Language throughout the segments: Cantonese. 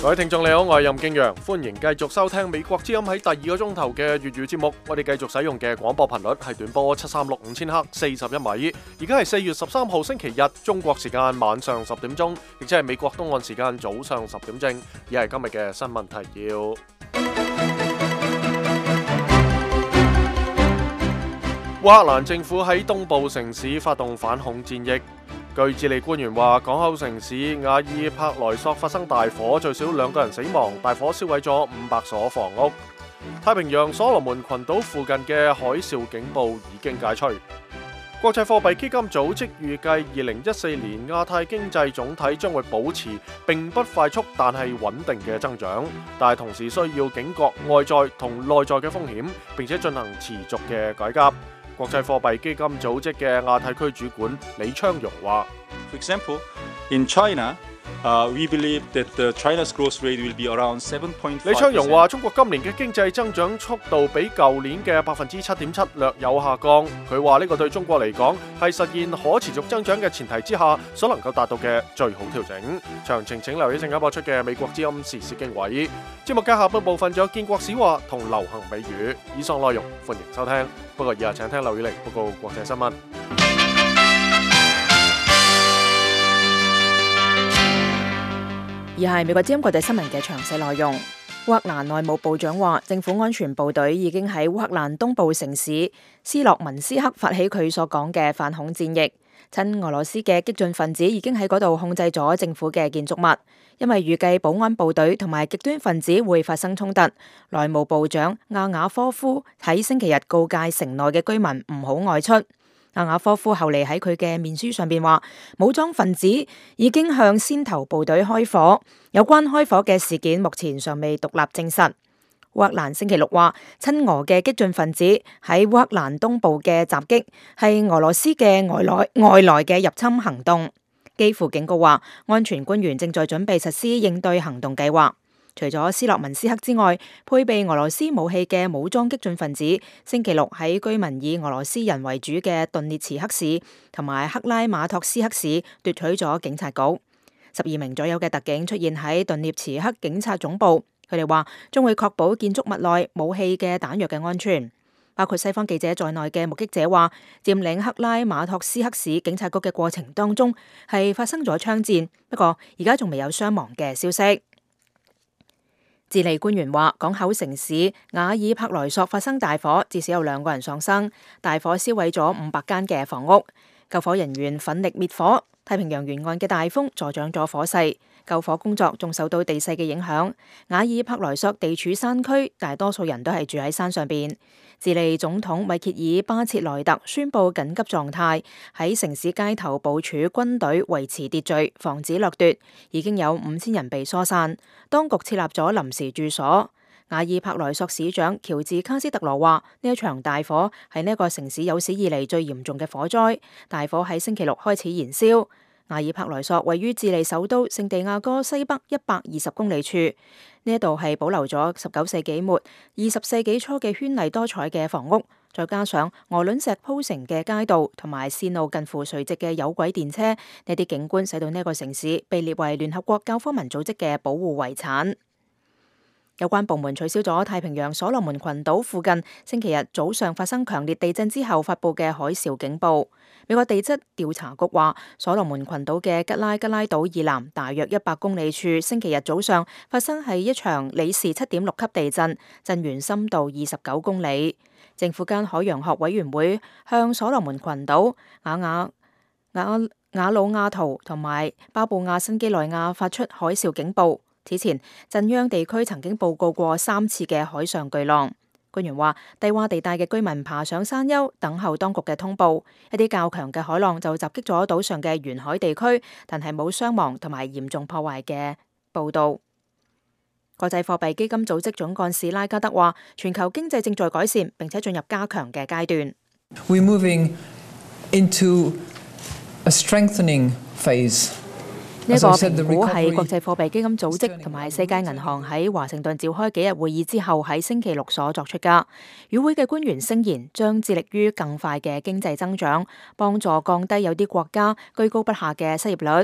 各位聽眾你好，我係任敬陽，歡迎繼續收聽美國之音喺第二個鐘頭嘅粵語節目。我哋繼續使用嘅廣播頻率係短波7365000赫41米。而家係4月13號星期日，中國時間晚上10點鐘，亦即係美國東岸時間早上10點正。以係今日嘅新聞提要。烏克蘭政府喺東部城市發動反恐戰役。據智利官員話，港口城市瓦爾帕萊索發生大火，最少2個人死亡，大火燒毀咗500所房屋。太平洋所羅門群島附近嘅海嘯警報已經解除。國際貨幣基金組織預計2014年亞太經濟總體將會保持並不快速但係穩定嘅增長，但係同時需要警覺外在同內在嘅風險，並且進行持續嘅改革。國際貨幣基金組織嘅亞太區主管李昌榮話 For example, in China, we believe that China's growth rate will be around 7.5%. 李昌榮話：中國今年嘅經濟增長速度比舊年嘅7.7%略有下降。佢話呢個對中國嚟講係實現可持續增長嘅前提之下所能夠達到嘅最好調整。詳情請留意陣間播出嘅美國之音時事經緯。節目嘅下半部分仲有建國史話同流行美語。以上內容歡迎收聽。不過以下請聽劉宇玲報告國際新聞。 而係美國之音國際新聞嘅詳細內容。烏克蘭內務部長話，政府安全部隊已經喺烏克蘭東部城市斯洛文斯克發起佢所講嘅反恐戰役。親俄羅斯嘅激進分子已經喺嗰度控制咗政府嘅建築物，因為預計保安部隊同埋極端分子會發生衝突。內務部長亞雅科夫喺星期日告誡城內嘅居民唔好外出。亞雅科夫後嚟喺佢嘅面書上邊話，武裝分子已經向先頭部隊開火，有關開火嘅事件目前尚未獨立證實。烏克蘭星期六話，親俄嘅激進分子喺烏克蘭東部嘅襲擊係俄羅斯嘅外來嘅入侵行動。基輔警告話，安全官員正在準備實施應對行動計劃。除咗斯洛文斯克之外，配備俄羅斯武器嘅武裝激進分子星期六喺居民以俄羅斯人為主嘅頓涅茨克市同埋克拉馬托斯克市奪取咗警察局。12名左右嘅特警出現喺頓涅茨克警察總部，佢哋話將會確保建築物內武器嘅彈藥嘅安全。包括西方記者在內嘅目擊者話，佔領克拉馬托斯克市警察局嘅過程當中係發生咗槍戰，不過而家仲未有傷亡嘅消息。智利官員話，港口城市瓦爾帕萊索發生大火，至少有2個人喪生，大火燒毀咗500間嘅房屋，救火人員奮力滅火。太平洋沿岸嘅大風助長咗火勢，救火工作仲受到地勢嘅影響。瓦爾帕萊索地處山區，大多數人都係住喺山上邊。智利總統米歇爾巴切萊特宣布緊急狀態，喺城市街頭部署軍隊維持秩序，防止掠奪。已經有5000人被疏散，當局設立咗臨時住所。瓦爾帕萊索市長喬治卡斯特羅話，呢一場大火係呢一個城市有史以嚟最嚴重嘅火災。大火喺星期六開始燃燒。瓦爾帕萊索位於智利首都聖地亞哥西北120公里處，呢一度係保留咗19世紀末20世紀初嘅絢麗多彩嘅房屋，再加上鵝卵石鋪成嘅街道同埋線路近乎垂直嘅有軌電車，呢啲景觀使到呢一個城市被列為聯合國教科文組織嘅保護遺產。有關部門取消咗太平洋所羅門群島附近星期日早上發生強烈地震之後發佈嘅海嘯警報。美國地質調查局話，所羅門群島嘅吉拉島以南大約100公里處，星期日早上發生係一場里氏7.6級地震，震源深度29公里。政府間海洋學委員會向所羅門群島、瓦努亞圖同埋巴布亞新幾內亞發出海嘯警報。此前，震央地區曾經報告過3次嘅海上巨浪。官員話，低洼地帶嘅居民爬上山丘，等候當局嘅通報。一啲較強嘅海浪就襲擊咗島上嘅沿海地區，但係冇傷亡同埋嚴重破壞嘅報導。國際貨幣基金組織總幹事拉加德話，全球經濟正在改善，並且進入加強嘅階段。 We're moving into a strengthening phase. 呢一個評估係國際貨幣基金組織同埋世界銀行喺華盛頓召開幾日會議之後喺星期六所作出㗎。與會嘅官員聲言將致力於更快嘅經濟增長，幫助降低有啲國家居高不下嘅失業率。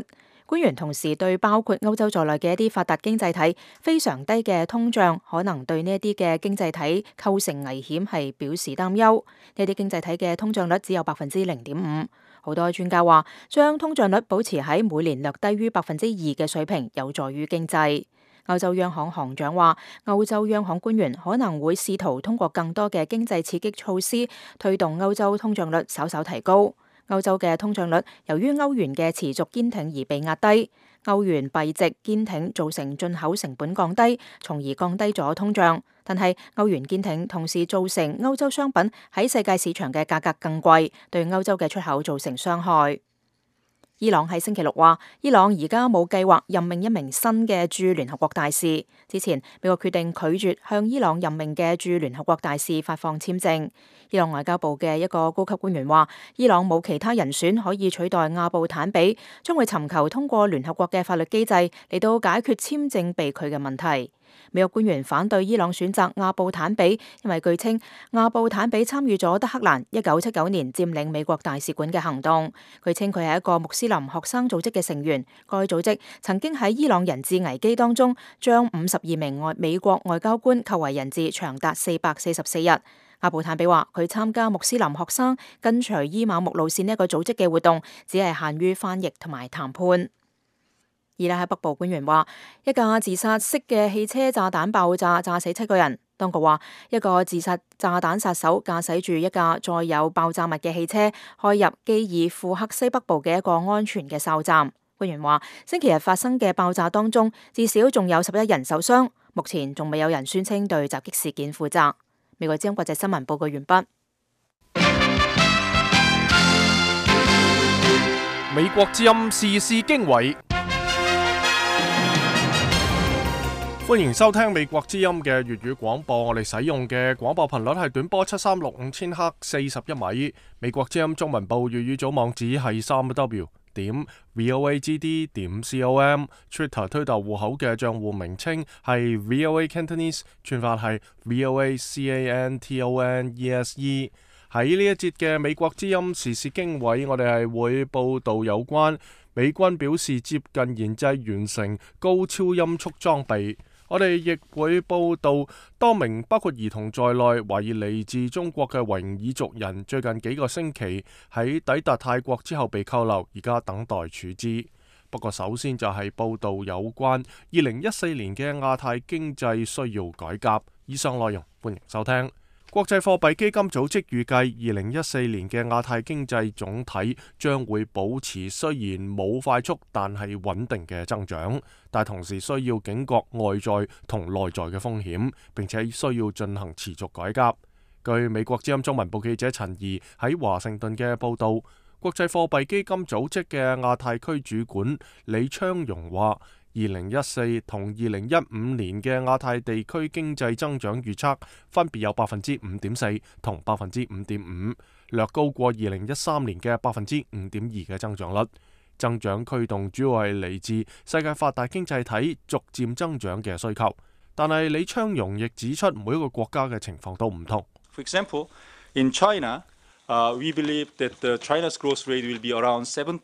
官員同時對包括歐洲在內嘅一啲發達經濟體非常低嘅通脹可能對呢一啲嘅經濟體構成危險係表示擔憂。呢啲經濟體嘅通脹率只有0.5%。好多專家話，將通脹率保持喺每年略低於2%嘅水平，有助於經濟。歐洲央行行長話，歐洲央行官員可能會試圖通過更多嘅經濟刺激措施，推動歐洲通脹率稍稍提高。歐洲嘅通脹率由於歐元嘅持續堅挺而被壓低，歐元幣值堅挺造成進口成本降低，從而降低咗通脹。但係歐元堅挺同時造成歐洲商品喺世界市場嘅價格更貴，對歐洲嘅出口造成傷害。伊朗喺星期六話，伊朗而家冇計劃任命一名新嘅駐聯合國大使。之前美國決定拒絕向伊朗任命嘅駐聯合國大使發放簽證。伊朗外交部嘅一個高級官員話，伊朗冇其他人選可以取代阿布坦比，將會尋求通過聯合國嘅法律機制嚟到解決簽證被拒嘅問題。美國官員反對伊朗選擇阿布坦比，因為據稱阿布坦比參與咗德黑蘭1979年佔領美國大使館嘅行動。據稱佢係一個穆斯林學生組織嘅成員，該組織曾經喺伊朗人質危機當中將52名美國外交官扣為人質，長達444日。阿布坦比話，佢參加穆斯林學生跟隨伊瑪目路線呢一個組織嘅活動，只係限於翻譯同埋談判。伊拉克北部官員話，一架自殺式嘅汽車炸彈爆炸，炸死7個人。當局話，一個自殺炸彈殺手駕駛住一架載有爆炸物嘅汽車，開入基爾庫克西北部嘅一個安全嘅哨站。官員話，星期日發生嘅爆炸當中，至少仲有11人受傷。目前仲未有人宣稱對襲擊事件負責。美國之音國際新聞報告完畢。 美國之音時事經緯。歡迎收聽美國之音嘅粵語廣播，我哋使用嘅廣播頻率係短波7365千赫41米。美國之音中文部粵語組網址係3w.voagd.com，Twitter 推特戶口嘅賬戶名稱係 VOA Cantonese， 串法係 VOACANTONESE。喺呢一節嘅美國之音時事經緯，我哋係會報道有關美軍表示接近研製完成高超音速裝備。我哋亦會報道多名包括兒童在內懷疑嚟自中國嘅維吾爾族人，最近幾個星期喺抵達泰國之後被扣留，而家等待處置。不過首先就係報道有關2014年嘅亞太經濟需要改革。以上內容歡迎收聽。國際貨幣基金組織預計2014年嘅亞太經濟總體將會保持雖然冇快速但係穩定嘅增長，但同時需要警覺外在同內在嘅風險，並且需要進行持續改革。據美國之音中文部記者陳怡喺華盛頓嘅報道，國際貨幣基金組織嘅亞太區主管李昌榮話，2014同2015年嘅亞太地區經濟增長預測分別有5.4%同5.5%，略高過2013年嘅5.2%嘅增長率。增長驅動主要係嚟自世界發達經濟體逐漸增長嘅需求，但係李昌榮亦指出每一個國家嘅情況都唔同。 For example, in China,we believe that China's growth rate will be around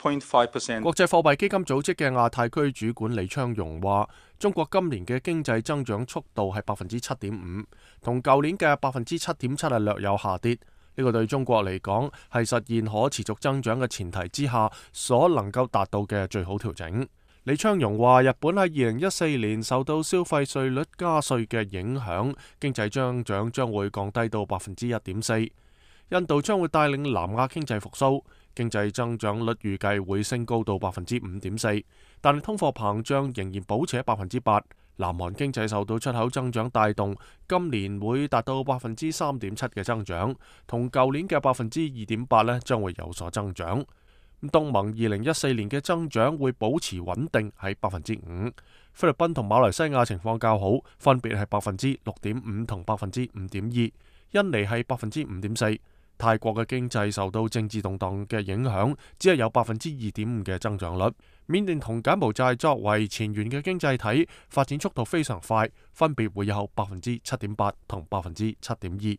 7.5%. 國際貨幣基金組織嘅亞太區主管李昌榮話，中國今年嘅經濟增長速度係7.5%，同舊年嘅7.7%係略有下跌。呢個對中國嚟講係實現可持續增長嘅前提之下所能夠達到嘅最好調整。李昌榮話，日本喺2014年受到消費稅率加稅嘅影響，經濟增長將會降低到1.4%。印度將會帶領南亞經濟復甦，經濟增長率預計會升高到5.4%，但係通貨膨脹仍然保持喺8%。南韓經濟受到出口增長帶動，今年會達到3.7%嘅增長，同舊年嘅2.8%呢將會有所增長。東盟2014年嘅增長會保持穩定喺5%。菲律賓同馬來西亞情況較好，分別係6.5%同5.2%。印尼係5.4%。泰國嘅經濟受到政治動盪嘅影響，只係有2.5%嘅增長率。緬甸同柬埔寨作為前沿嘅經濟體，發展速度非常快，分別會有7.8%同7.2%。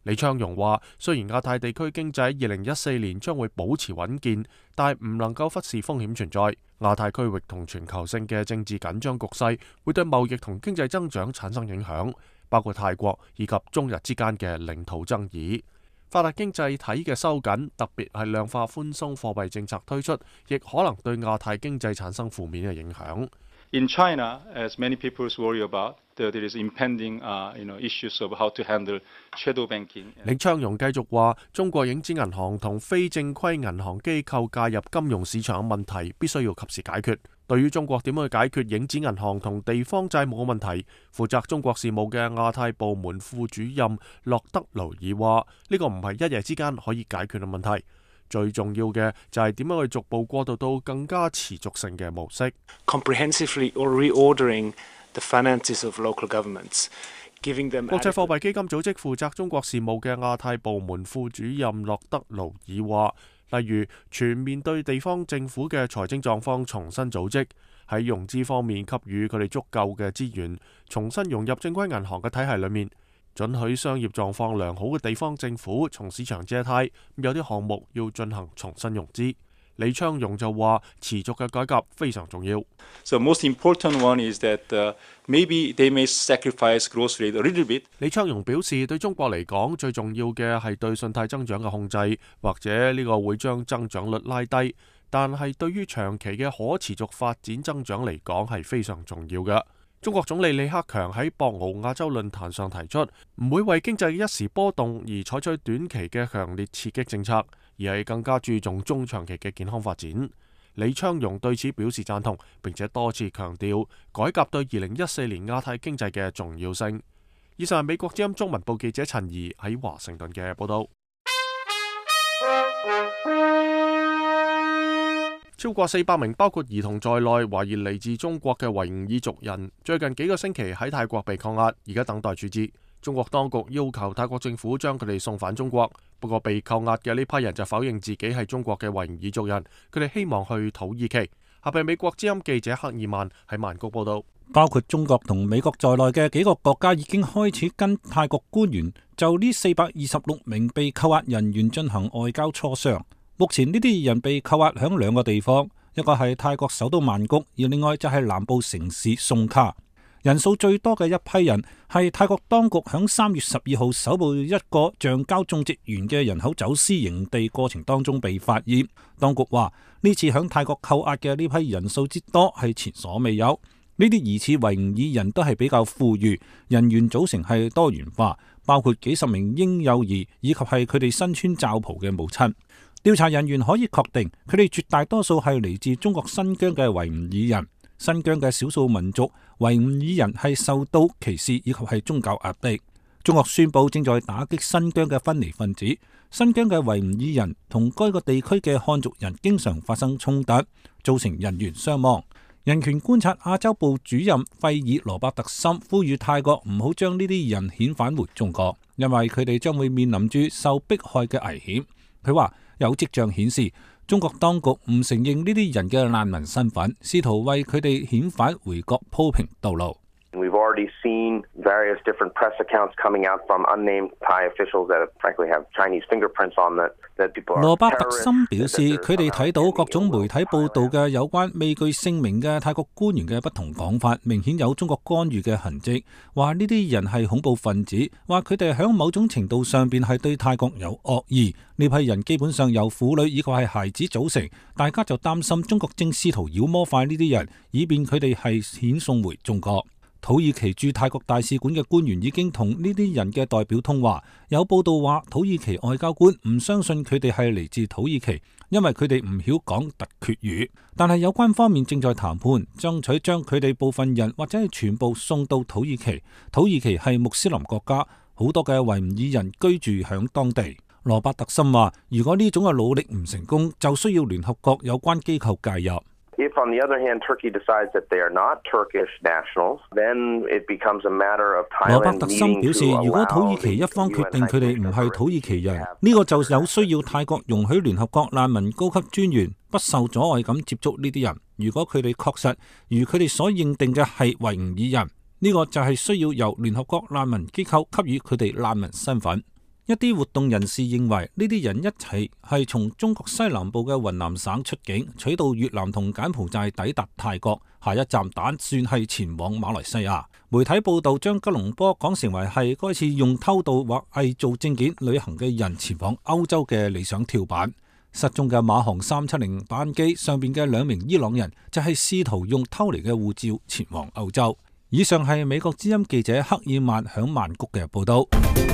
李昌鏞話：雖然亞太地區經濟喺2014年將會保持穩健，但係唔能夠忽視風險存在。亞太區域同全球性嘅政治緊張局勢會對貿易同經濟增長產生影響，包括泰國以及中日之間嘅領土爭議。發達經濟體嘅收緊，特別係量化寬鬆貨幣政策推出，亦可能對亞太經濟產生負面嘅影響。 In China, as many people worry about, there is impending, issues of how to handle shadow banking. 李昌鏞繼續話：中國影子銀行同非正規銀行機構介入金融市場嘅問題，必須要及時解決。對於中國點樣去解決影子銀行同地方債務嘅問題，負責中國事務嘅亞太部門副主任洛德勞爾話：呢個唔係一夜之間可以解決嘅問題。最重要嘅就係點樣去逐步過渡到更加持續性嘅模式。 Comprehensively reordering the finances of local governments, giving them. 國際貨幣基金組織負責中國事務嘅亞太部門副主任洛德勞爾話，例如全面對地方政府嘅財政狀況重新組織，喺融資方面給予佢哋足夠嘅資源，重新融入正規銀行嘅體系裏面。准許商業狀況良好嘅地方政府從市場借貸，有啲項目要進行重新融資。李昌鏞就話：持續嘅改革非常重要。 So most important one is that maybe they may sacrifice growth rate a little bit. 李昌鏞表示，對中國嚟講，最重要嘅係對信貸增長嘅控制，或者呢個會將增長率拉低。但係對於長期嘅可持續發展增長嚟講，係非常重要嘅。中國總理李克強喺博鰲亞洲論壇上提出，唔會為經濟一時波動而採取短期嘅強烈刺激政策，而係更加注重中長期嘅健康發展。李昌鏞對此表示贊同，並且多次強調改革對2014年亞太經濟嘅重要性。以上係美國之音中文部記者陳怡喺華盛頓嘅報道。超過400名包括兒童在內懷疑嚟自中國嘅維吾爾族人，最近幾個星期喺泰國被扣押，而家等待處置。中國當局要求泰國政府將佢哋送返中國，不過被扣押嘅呢批人就否認自己係中國嘅維吾爾族人，佢哋希望去土耳其。下邊美國之音記者克爾曼喺曼谷報道。 包括中國同美國在內嘅幾個國家已經開始跟泰國官員就呢426名被扣押人員進行外交磋商。目前呢啲人被扣押響2個地方，一個係泰國首都曼谷，而另外就係南部城市宋卡。人數最多嘅一批人係泰國當局響3月12號搜捕一個橡膠種植園嘅人口走私營地過程當中被發現。當局話呢次響泰國扣押嘅呢批人數之多係前所未有。呢啲疑似維吾爾人都係比較富裕，人員組成係多元化，包括幾十名嬰幼兒以及係佢哋身穿罩袍嘅母親。調查人員可以確定，佢哋絕大多數係嚟自中國新疆嘅維吾爾人。新疆嘅少數民族維吾爾人係受到歧視以及係宗教壓迫。中國宣布正在打擊新疆嘅分離分子。新疆嘅維吾爾人同該個地區嘅漢族人經常發生衝突，造成人員傷亡。人權觀察亞洲部主任費爾羅伯特森呼籲泰國唔好將呢啲人遣返回中國，因為佢哋將會面臨住受迫害嘅危險。佢話有跡象顯示，中國當局唔承認呢啲人嘅難民身份，試圖為佢哋遣返回國鋪平道路。 We've already seen various different press accounts coming out from unnamed Thai officials that frankly have Chinese fingerprints on that people are terrorists. 羅伯特森表示，佢哋睇到各種媒體報道嘅有關未具姓名嘅泰國官員嘅不同講法，明顯有中國干預嘅痕跡，話呢啲人係恐怖分子，話佢哋喺某種程度上邊係對泰國有惡意。呢批人基本上由婦女以及係孩子組成，大家就擔心中國正試圖妖魔化呢啲人，以便佢哋係遣送回中國。土耳其駐泰國大使館嘅官員已經同呢啲人嘅代表通話，有報道話土耳其外交官唔相信佢哋係嚟自土耳其，因為佢哋唔曉講突厥語。但係有關方面正在談判，爭取將佢哋部分人或者係全部送到土耳其。土耳其係穆斯林國家，好多嘅維吾爾人居住響當地。羅伯特森話，如果呢種嘅努力唔成功，就需要聯合國有關機構介入。 If, on the other hand, Turkey decides that they are not Turkish nationals, then it becomes a matter of Thailand. 羅伯特森表示，如果土耳其一方決定佢哋唔係土耳其人，呢個就有需要泰國容許聯合國難民高級專員不受阻礙咁接觸呢啲人。如果佢哋確實如佢哋所認定嘅係維吾爾人，呢個就係需要由聯合國難民機構給予佢哋難民身份。 一啲活動人士認為呢啲人一齊係從中國西南部嘅雲南省出境，取道越南同柬埔寨抵達泰國，下一站打算係前往馬來西亞。媒體報道將吉隆坡講成為係該次用偷渡或偽造證件旅行嘅人前往歐洲嘅理想跳板。失蹤嘅馬航370班機上邊嘅2名伊朗人就係試圖用偷嚟嘅護照前往歐洲。以上係美國之音記者克爾曼響曼谷嘅報道。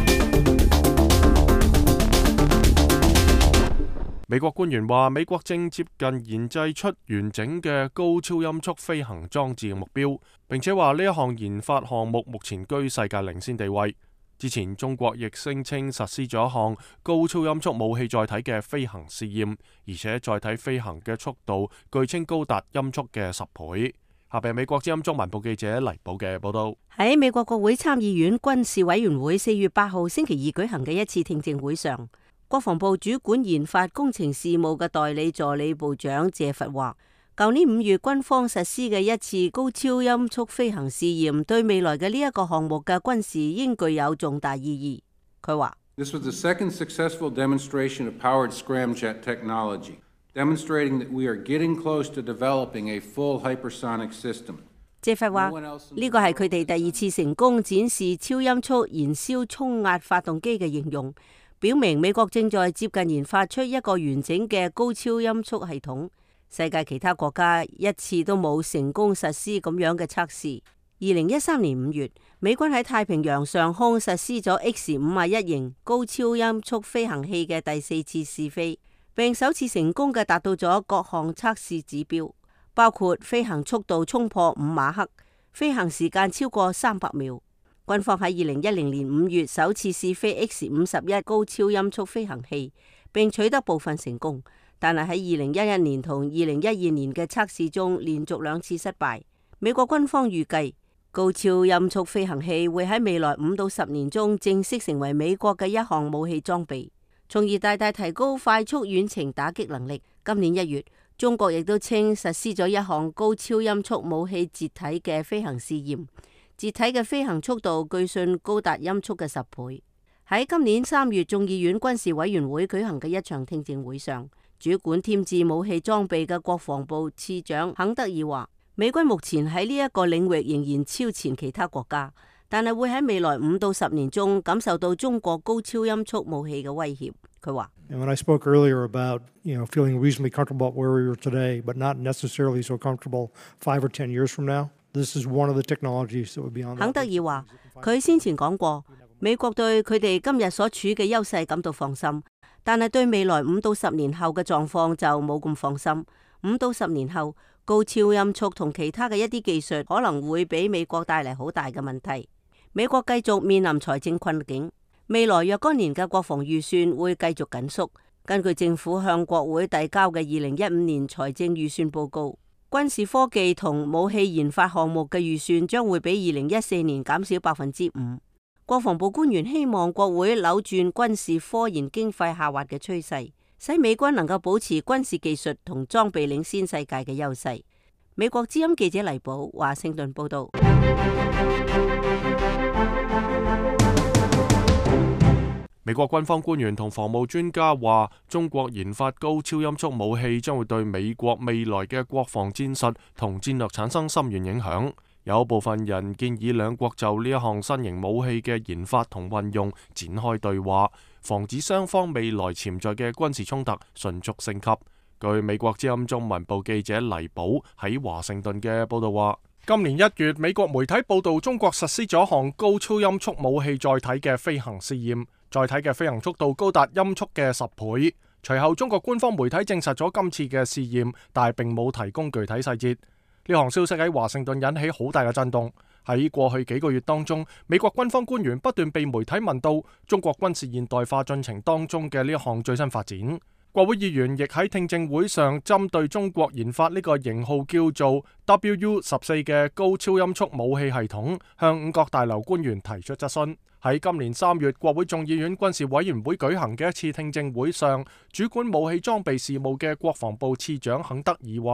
美國官員話，美國正接近研製出完整嘅高超音速飛行裝置嘅目標，並且話呢一項研發項目目前居世界領先地位。之前中國亦聲稱實施咗一項高超音速武器載體嘅飛行試驗，而且載體飛行嘅速度據稱高達音速嘅10倍。下邊美國之音中文部記者黎寶嘅報道。 喺美國國會參議院軍事委員會4月8號星期二舉行嘅一次聽證會上，國防部主管研發工程事務嘅代理助理部長謝佛話，舊年5月軍方實施嘅一次高超音速飛行試驗，對未來嘅呢一個項目嘅軍事應具有重大意義。佢話 ：This was the second successful demonstration of powered scramjet technology, demonstrating that we are getting close to developing a full hypersonic system. 謝佛話：呢個係佢哋第2次成功展示超音速燃燒衝壓發動機嘅應用，表明美國正在接近研發出一個完整嘅高超音速系統。世界其他國家一次都冇成功實施咁樣嘅測試。2013年5月，美軍喺太平洋上空實施咗 X-51型高超音速飛行器嘅第4次試飛，並首次成功嘅達到咗各項測試指標，包括飛行速度衝破5馬赫，飛行時間超過300秒。軍方喺2010年5月首次試飛 X-51高超音速飛行器，並取得部分成功，但係喺2011年同2012年嘅測試中連續2次失敗。美國軍方預計高超音速飛行器會喺未來5到10年中正式成為美國嘅一項武器裝備，從而大大提高快速遠程打擊能力。今年1月，中國亦都稱實施咗一項高超音速武器截體嘅飛行試驗，截體嘅飛行速度據信高達音速嘅10倍。喺今年3月眾議院軍事委員會舉行嘅一場聽證會上，主管添置武器裝備嘅國防部次長肯德爾話，美軍目前喺呢一個領域仍然超前其他國家，但係會喺未來5到10年中感受到中國高超音速武器嘅威脅。佢話 ：And when I spoke earlier about, feeling reasonably comfortable where we are today, but not necessarily so comfortable 5 or 10 years from now, this is one of the technologies that would be on. 肯德爾話：佢先前講過，美國對佢哋今日所處嘅優勢感到放心，但係對未來5到10年後嘅狀況就冇咁放心。5到10年後，高超音速同其他嘅一啲技術可能會俾美國帶嚟好大嘅問題。美國繼續面臨財政困境，未來若干年嘅國防預算會繼續緊縮。根據政府向國會遞交嘅2015年財政預算報告，軍事科技同武器研發項目嘅預算將會比2014年減少5%。國防部官員希望國會扭轉軍事科研經費下滑嘅趨勢，使美軍能夠保持軍事技術同裝備領先世界嘅優勢。美國之音記者黎寶華盛頓報道。 美國軍方官員同防務專家話，中國研發高超音速武器將會對美國未來嘅國防戰術同戰略產生深遠影響。有部分人建議兩國就呢一項新型武器嘅研發同運用展開對話，防止雙方未來潛在嘅軍事衝突迅速升級。據美國之音中文部記者黎寶喺華盛頓嘅報道話，今年1月，美國媒體報道中國實施咗一項高超音速武器載體嘅飛行試驗，載體嘅飛行速度高達音速嘅10倍。隨後，中國官方媒體證實咗今次嘅試驗，但係並冇提供具體細節。呢項消息喺華盛頓引起好大嘅震動。喺過去幾個月當中，美國軍方官員不斷被媒體問到中國軍事現代化進程當中嘅呢一項最新發展。國會議員亦喺聽證會上針對中國研發呢個型號叫做 WU-14嘅高超音速武器系統，向五角大樓官員提出質詢。喺今年3月，國會眾議院軍事委員會舉行嘅一次聽證會上，主管武器裝備事務嘅國防部次長肯德爾話，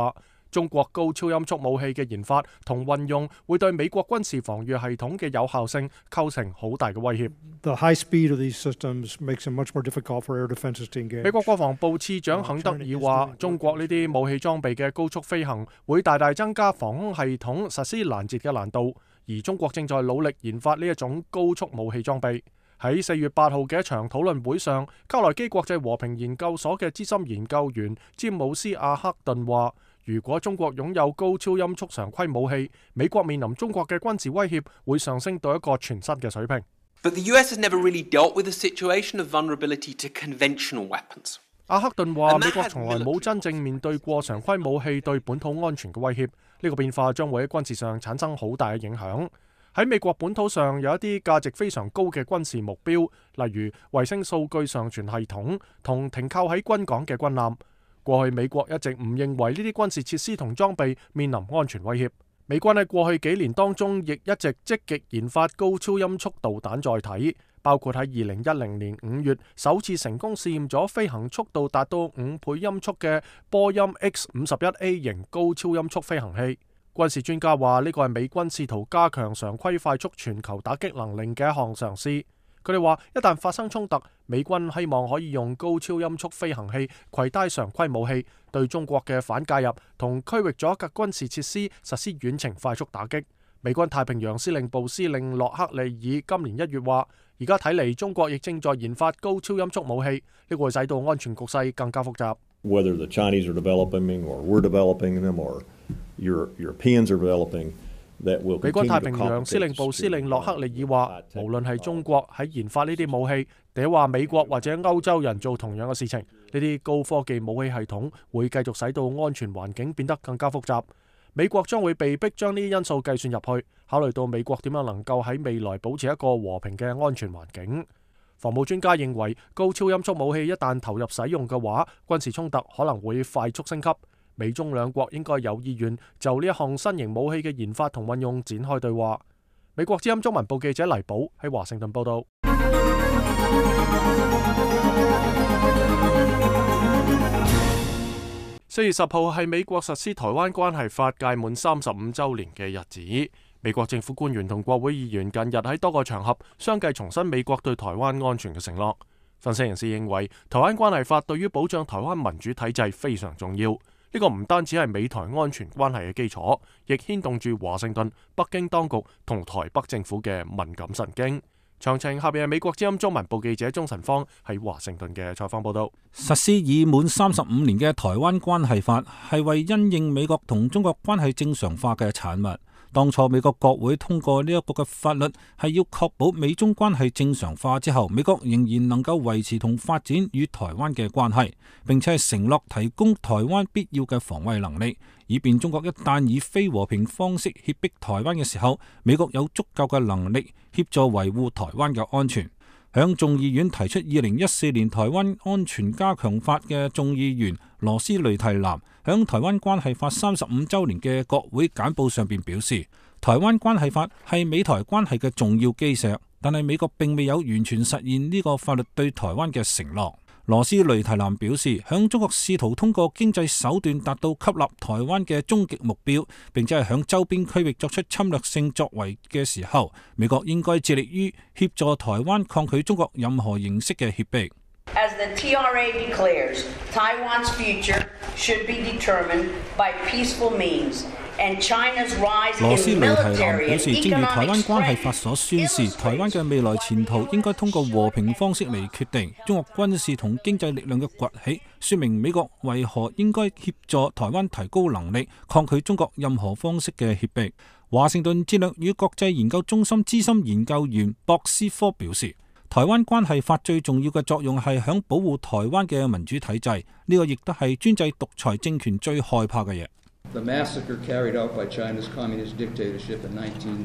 中國高超音速武器嘅研發同運用會對美國軍事防禦系統嘅有效性構成好大嘅威脅。 The high speed of these systems makes it much more difficult for air defenses to engage. 美國國防部次長肯德爾話：中國呢啲武器裝備嘅高速飛行會大大增加防空系統實施攔截嘅難度，而中國正在努力研發呢一種高速武器裝備。喺4月8號嘅一場討論會上，卡內基國際和平研究所嘅資深研究員詹姆斯·阿克頓話：如果中國擁有高超音速常規武器，美國面臨中國嘅軍事威脅會上升到一個全新嘅水平。 But the US has never really dealt with a situation of vulnerability to conventional weapons. 阿克頓話：美國從來冇真正面對過常規武器對本土安全嘅威脅，呢個變化將會喺軍事上產生好大嘅影響。喺美國本土上有一啲價值非常高嘅軍事目標，例如衛星數據上傳系統同停靠喺軍港嘅軍艦。過去美國一直唔認為呢啲軍事設施同裝備面臨安全威脅。美軍喺過去幾年當中亦一直積極研發高超音速導彈載體，包括喺2010年5月首次成功試驗咗飛行速度達到5倍音速嘅波音 X-51A 型高超音速飛行器。軍事專家話呢個係美軍試圖加強常規快速全球打擊能力嘅一項嘗試。佢哋話一旦發生衝突，美軍希望可以用高超音速飛行器攜帶常規武器，對中國嘅反介入同區域阻隔軍事設施實施遠程快速打擊。美軍太平洋司令部司令洛克利爾今年1月話：而家睇嚟中國亦正在研發高超音速武器，呢個會使到安全局勢更加複雜。 Whether the Chinese are developing them or we're developing them or Europeans are developing, that will continue to complicate. 美軍太平洋司令部司令洛克利爾話：無論係中國喺研發呢啲武器，定係話美國或者歐洲人做同樣嘅事情，呢啲高科技武器系統會繼續使到安全環境變得更加複雜。美國將會被迫將呢啲因素計算入去，考慮到美國點樣能夠喺未來保持一個和平嘅安全環境。防務專家認為，高超音速武器一旦投入使用嘅話，軍事衝突可能會快速升級。美中兩國應該有意願就呢一項新型武器嘅研發同運用展開對話。美國之音中文部記者黎寶喺華盛頓報道。4月10號係美國實施台灣關係法屆滿35週年嘅日子。美國政府官員同國會議員近日喺多個場合相繼重申美國對台灣安全嘅承諾。分析人士認為，台灣關係法對於保障台灣民主體制非常重要。呢個唔單止係美台安全關係嘅基礎，亦牽動住華盛頓、北京當局同台北政府嘅敏感神經。詳情下邊係美國之音中文部記者鍾晨芳喺華盛頓嘅採訪報道。 實施已滿35年嘅台灣關係法係為因應美國同中國關係正常化嘅產物。當初美國國會通過呢一個嘅法律，係要確保美中關係正常化之後，美國仍然能夠維持同發展與台灣嘅關係，並且係承諾提供台灣必要嘅防衛能力，以便中國一旦以非和平方式脅迫台灣嘅時候，美國有足夠嘅能力協助維護台灣嘅安全。響眾議院提出2014年台灣安全加強法嘅眾議員羅斯雷提南響台灣關係法35週年嘅國會簡報上邊表示，台灣關係法係美台關係嘅重要基石，但係美國並未有完全實現呢個法律對台灣嘅承諾。羅斯雷提南表示，響中國試圖通過經濟手段達到吸納台灣嘅終極目標，並且係響周邊區域作出侵略性作為嘅時候，美國應該致力於協助台灣抗拒中國任何形式嘅脅迫。 As the TRA declares, Taiwan's future should be determined by peaceful means. 羅斯雷提南表示，正如台灣關係法所宣示，台灣嘅未來前途應該通過和平方式嚟決定。中國軍事同經濟力量嘅崛起，說明美國為何應該協助台灣提高能力，抗拒中國任何方式嘅脅迫。華盛頓戰略與國際研究中心資深研究員博斯科表示，台灣關係法最重要嘅作用係響保護台灣嘅民主體制，呢個亦都係專制獨裁政權最害怕嘅嘢。 The massacre carried out by China's communist dictatorship in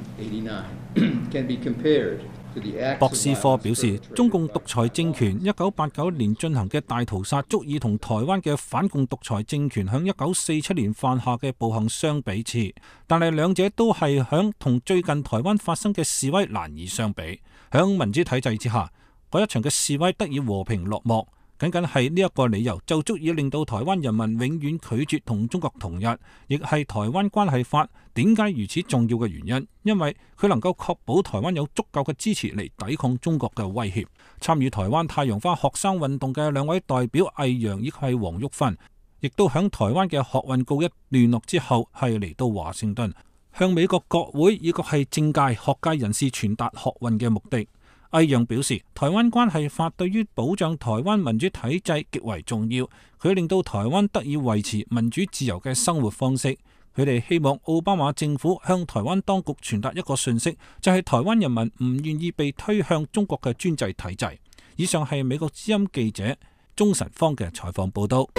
1989 can be compared to the acts of violence. 博斯科表示，中共獨裁政權1989年進行嘅大屠殺足以同台灣嘅反共獨裁政權響1947年犯下嘅暴行相比次，但係兩者都係響同最近台灣發生嘅示威難以相比。響民主體制之下，嗰一場嘅示威得以和平落幕。 僅僅係呢一個理由就足以令到台灣人民永遠拒絕同中國同日，亦係台灣關係法點解如此重要嘅原因，因為佢能夠確保台灣有足夠嘅支持嚟抵抗中國嘅威脅。參與台灣太陽花學生運動嘅兩位代表魏揚以及係黃玉芬，亦都響台灣嘅學運告一段落之後，係嚟到華盛頓向美國國會以及係政界學界人士傳達學運嘅目的。魏揚表示，台灣關係法對於保障台灣民主體制極為重要，佢令到台灣得以維持民主自由嘅生活方式。佢哋希望奧巴馬政府向台灣當局傳達一個訊息，就係台灣人民唔願意被推向中國嘅專制體制。以上係美國之音記者鍾晨芳嘅採訪報道。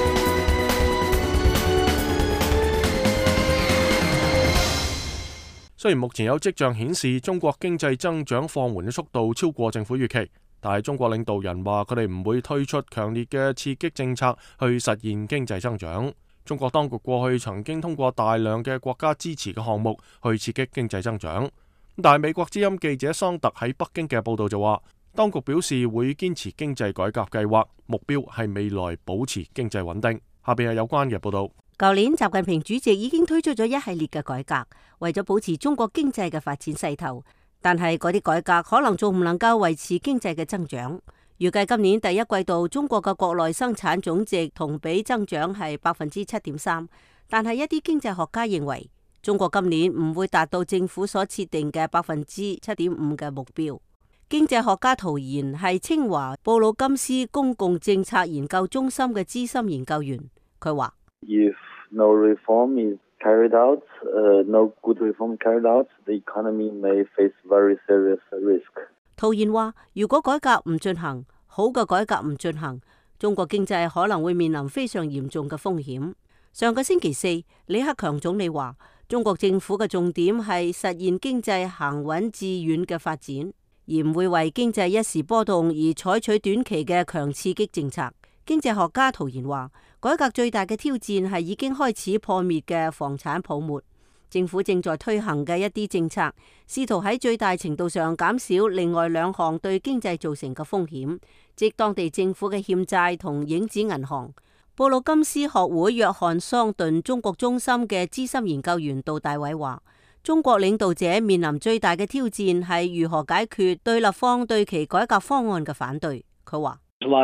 雖然目前有跡象顯示中國經濟增長放緩嘅速度超過政府預期，但係中國領導人話佢哋唔會推出強烈嘅刺激政策去實現經濟增長。中國當局過去曾經通過大量嘅國家支持嘅項目去刺激經濟增長，但係美國之音記者桑特喺北京嘅報道就話，當局表示會堅持經濟改革計劃，目標係未來保持經濟穩定。下邊係有關嘅報道。 舊年習近平主席已經推出咗一系列嘅改革，為咗保持中國經濟嘅發展勢頭，但係嗰啲改革可能仲唔能夠維持經濟嘅增長。預計今年第一季度中國嘅國內生產總值同比增長係7.3%，但係一啲經濟學家認為中國今年唔會達到政府所設定嘅7.5%嘅目標。經濟學家陶然係清華布魯金斯公共政策研究中心嘅資深研究員，佢話 ：If no reform is carried out, no good reform carried out, the economy may face very serious risk. 陶然話：如果改革唔進行，好嘅改革唔進行，中國經濟可能會面臨非常嚴重嘅風險。上個星期四，李克強總理話：中國政府嘅重點係實現經濟行穩致遠嘅發展，而唔會為經濟一時波動而採取短期嘅強刺激政策。經濟學家陶然話：改革最大嘅挑戰係已經開始破滅嘅房產泡沫。政府正在推行嘅一啲政策，試圖喺最大程度上減少另外兩項對經濟造成嘅風險，即當地政府嘅欠債同影子銀行。布魯金斯學會約翰桑頓中國中心嘅資深研究員杜大偉話：中國領導者面臨最大嘅挑戰係如何解決對立方對其改革方案嘅反對。佢話：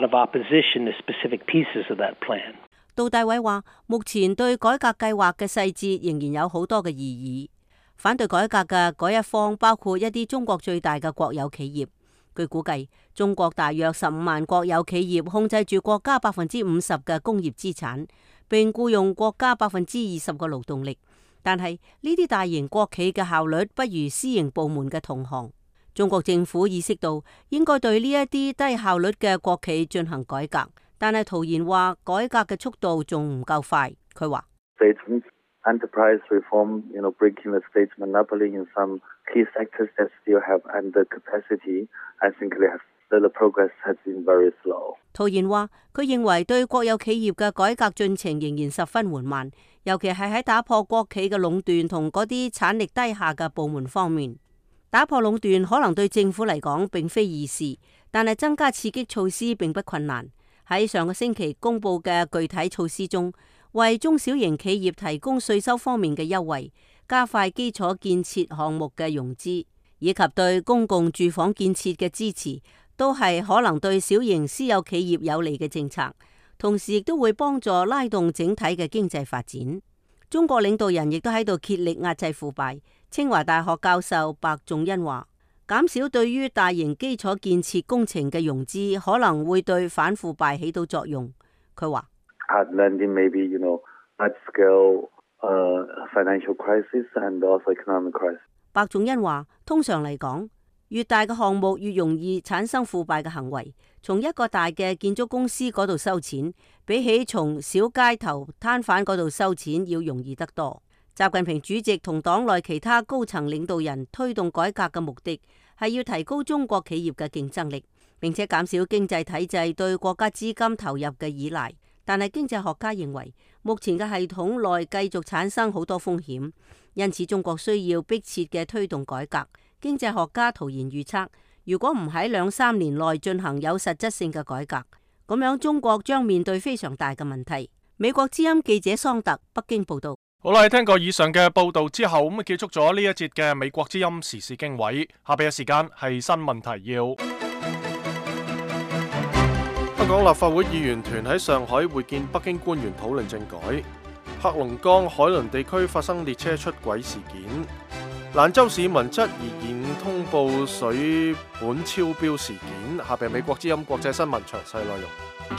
杜大偉話，目前對改革計劃嘅細節仍然有好多嘅異議。反對改革嘅嗰一方包括一啲中國最大嘅國有企業。據估計，中國大約15萬國有企業控制住國家50%嘅工業資產，並僱用國家20%嘅勞動力。但係呢啲大型國企嘅效率不如私營部門嘅同行。中國政府意識到應該對呢一啲低效率嘅國企進行改革。但係陶然話改革嘅速度仲唔夠快。佢話 ：Enterprise reform, breaking the state monopoly in some key sectors that still have under capacity. I think the progress has been very slow. 陶然話佢認為對國有企業嘅改革進程仍然十分緩慢，尤其係喺打破國企嘅壟斷同嗰啲產力低下嘅部門方面。打破壟斷可能對政府嚟講並非易事，但係增加刺激措施並不困難。喺上個星期公布嘅具體措施中，為中小型企業提供稅收方面嘅優惠，加快基礎建設項目嘅融資，以及對公共住房建設嘅支持，都係可能對小型私有企業有利嘅政策，同時亦都會幫助拉動整體嘅經濟發展。中國領導人亦都喺度竭力壓制腐敗。清華大學教授白仲恩話：減少對於大型基礎建設工程嘅融資，可能會對反腐敗起到作用。佢話：白仲恩話，通常嚟講，越大嘅項目越容易產生腐敗嘅行為。從一個大嘅建築公司嗰度收錢，比起從小街頭攤販嗰度收錢要容易得多。習近平主席同黨內其他高層領導人推動改革嘅目的係要提高中國企業嘅競爭力，並且減少經濟體制對國家資金投入嘅依賴。但係經濟學家認為，目前嘅系統內繼續產生好多風險，因此中國需要迫切嘅推動改革。經濟學家陶然預測，如果唔喺2-3年內進行有實質性嘅改革， 咁樣中國將面對非常大嘅問題。美國之音記者桑特北京報道。 好啦，聽過以上嘅報道之後，咁結束咗呢一節嘅美國之音時事經緯。下邊嘅時間係新聞提要。香港立法會議員團喺上海會見北京官員討論政改。黑龍江海倫地區發生列車出軌事件。蘭州市民質疑延誤通報水本超標事件。下邊美國之音國際新聞詳細內容。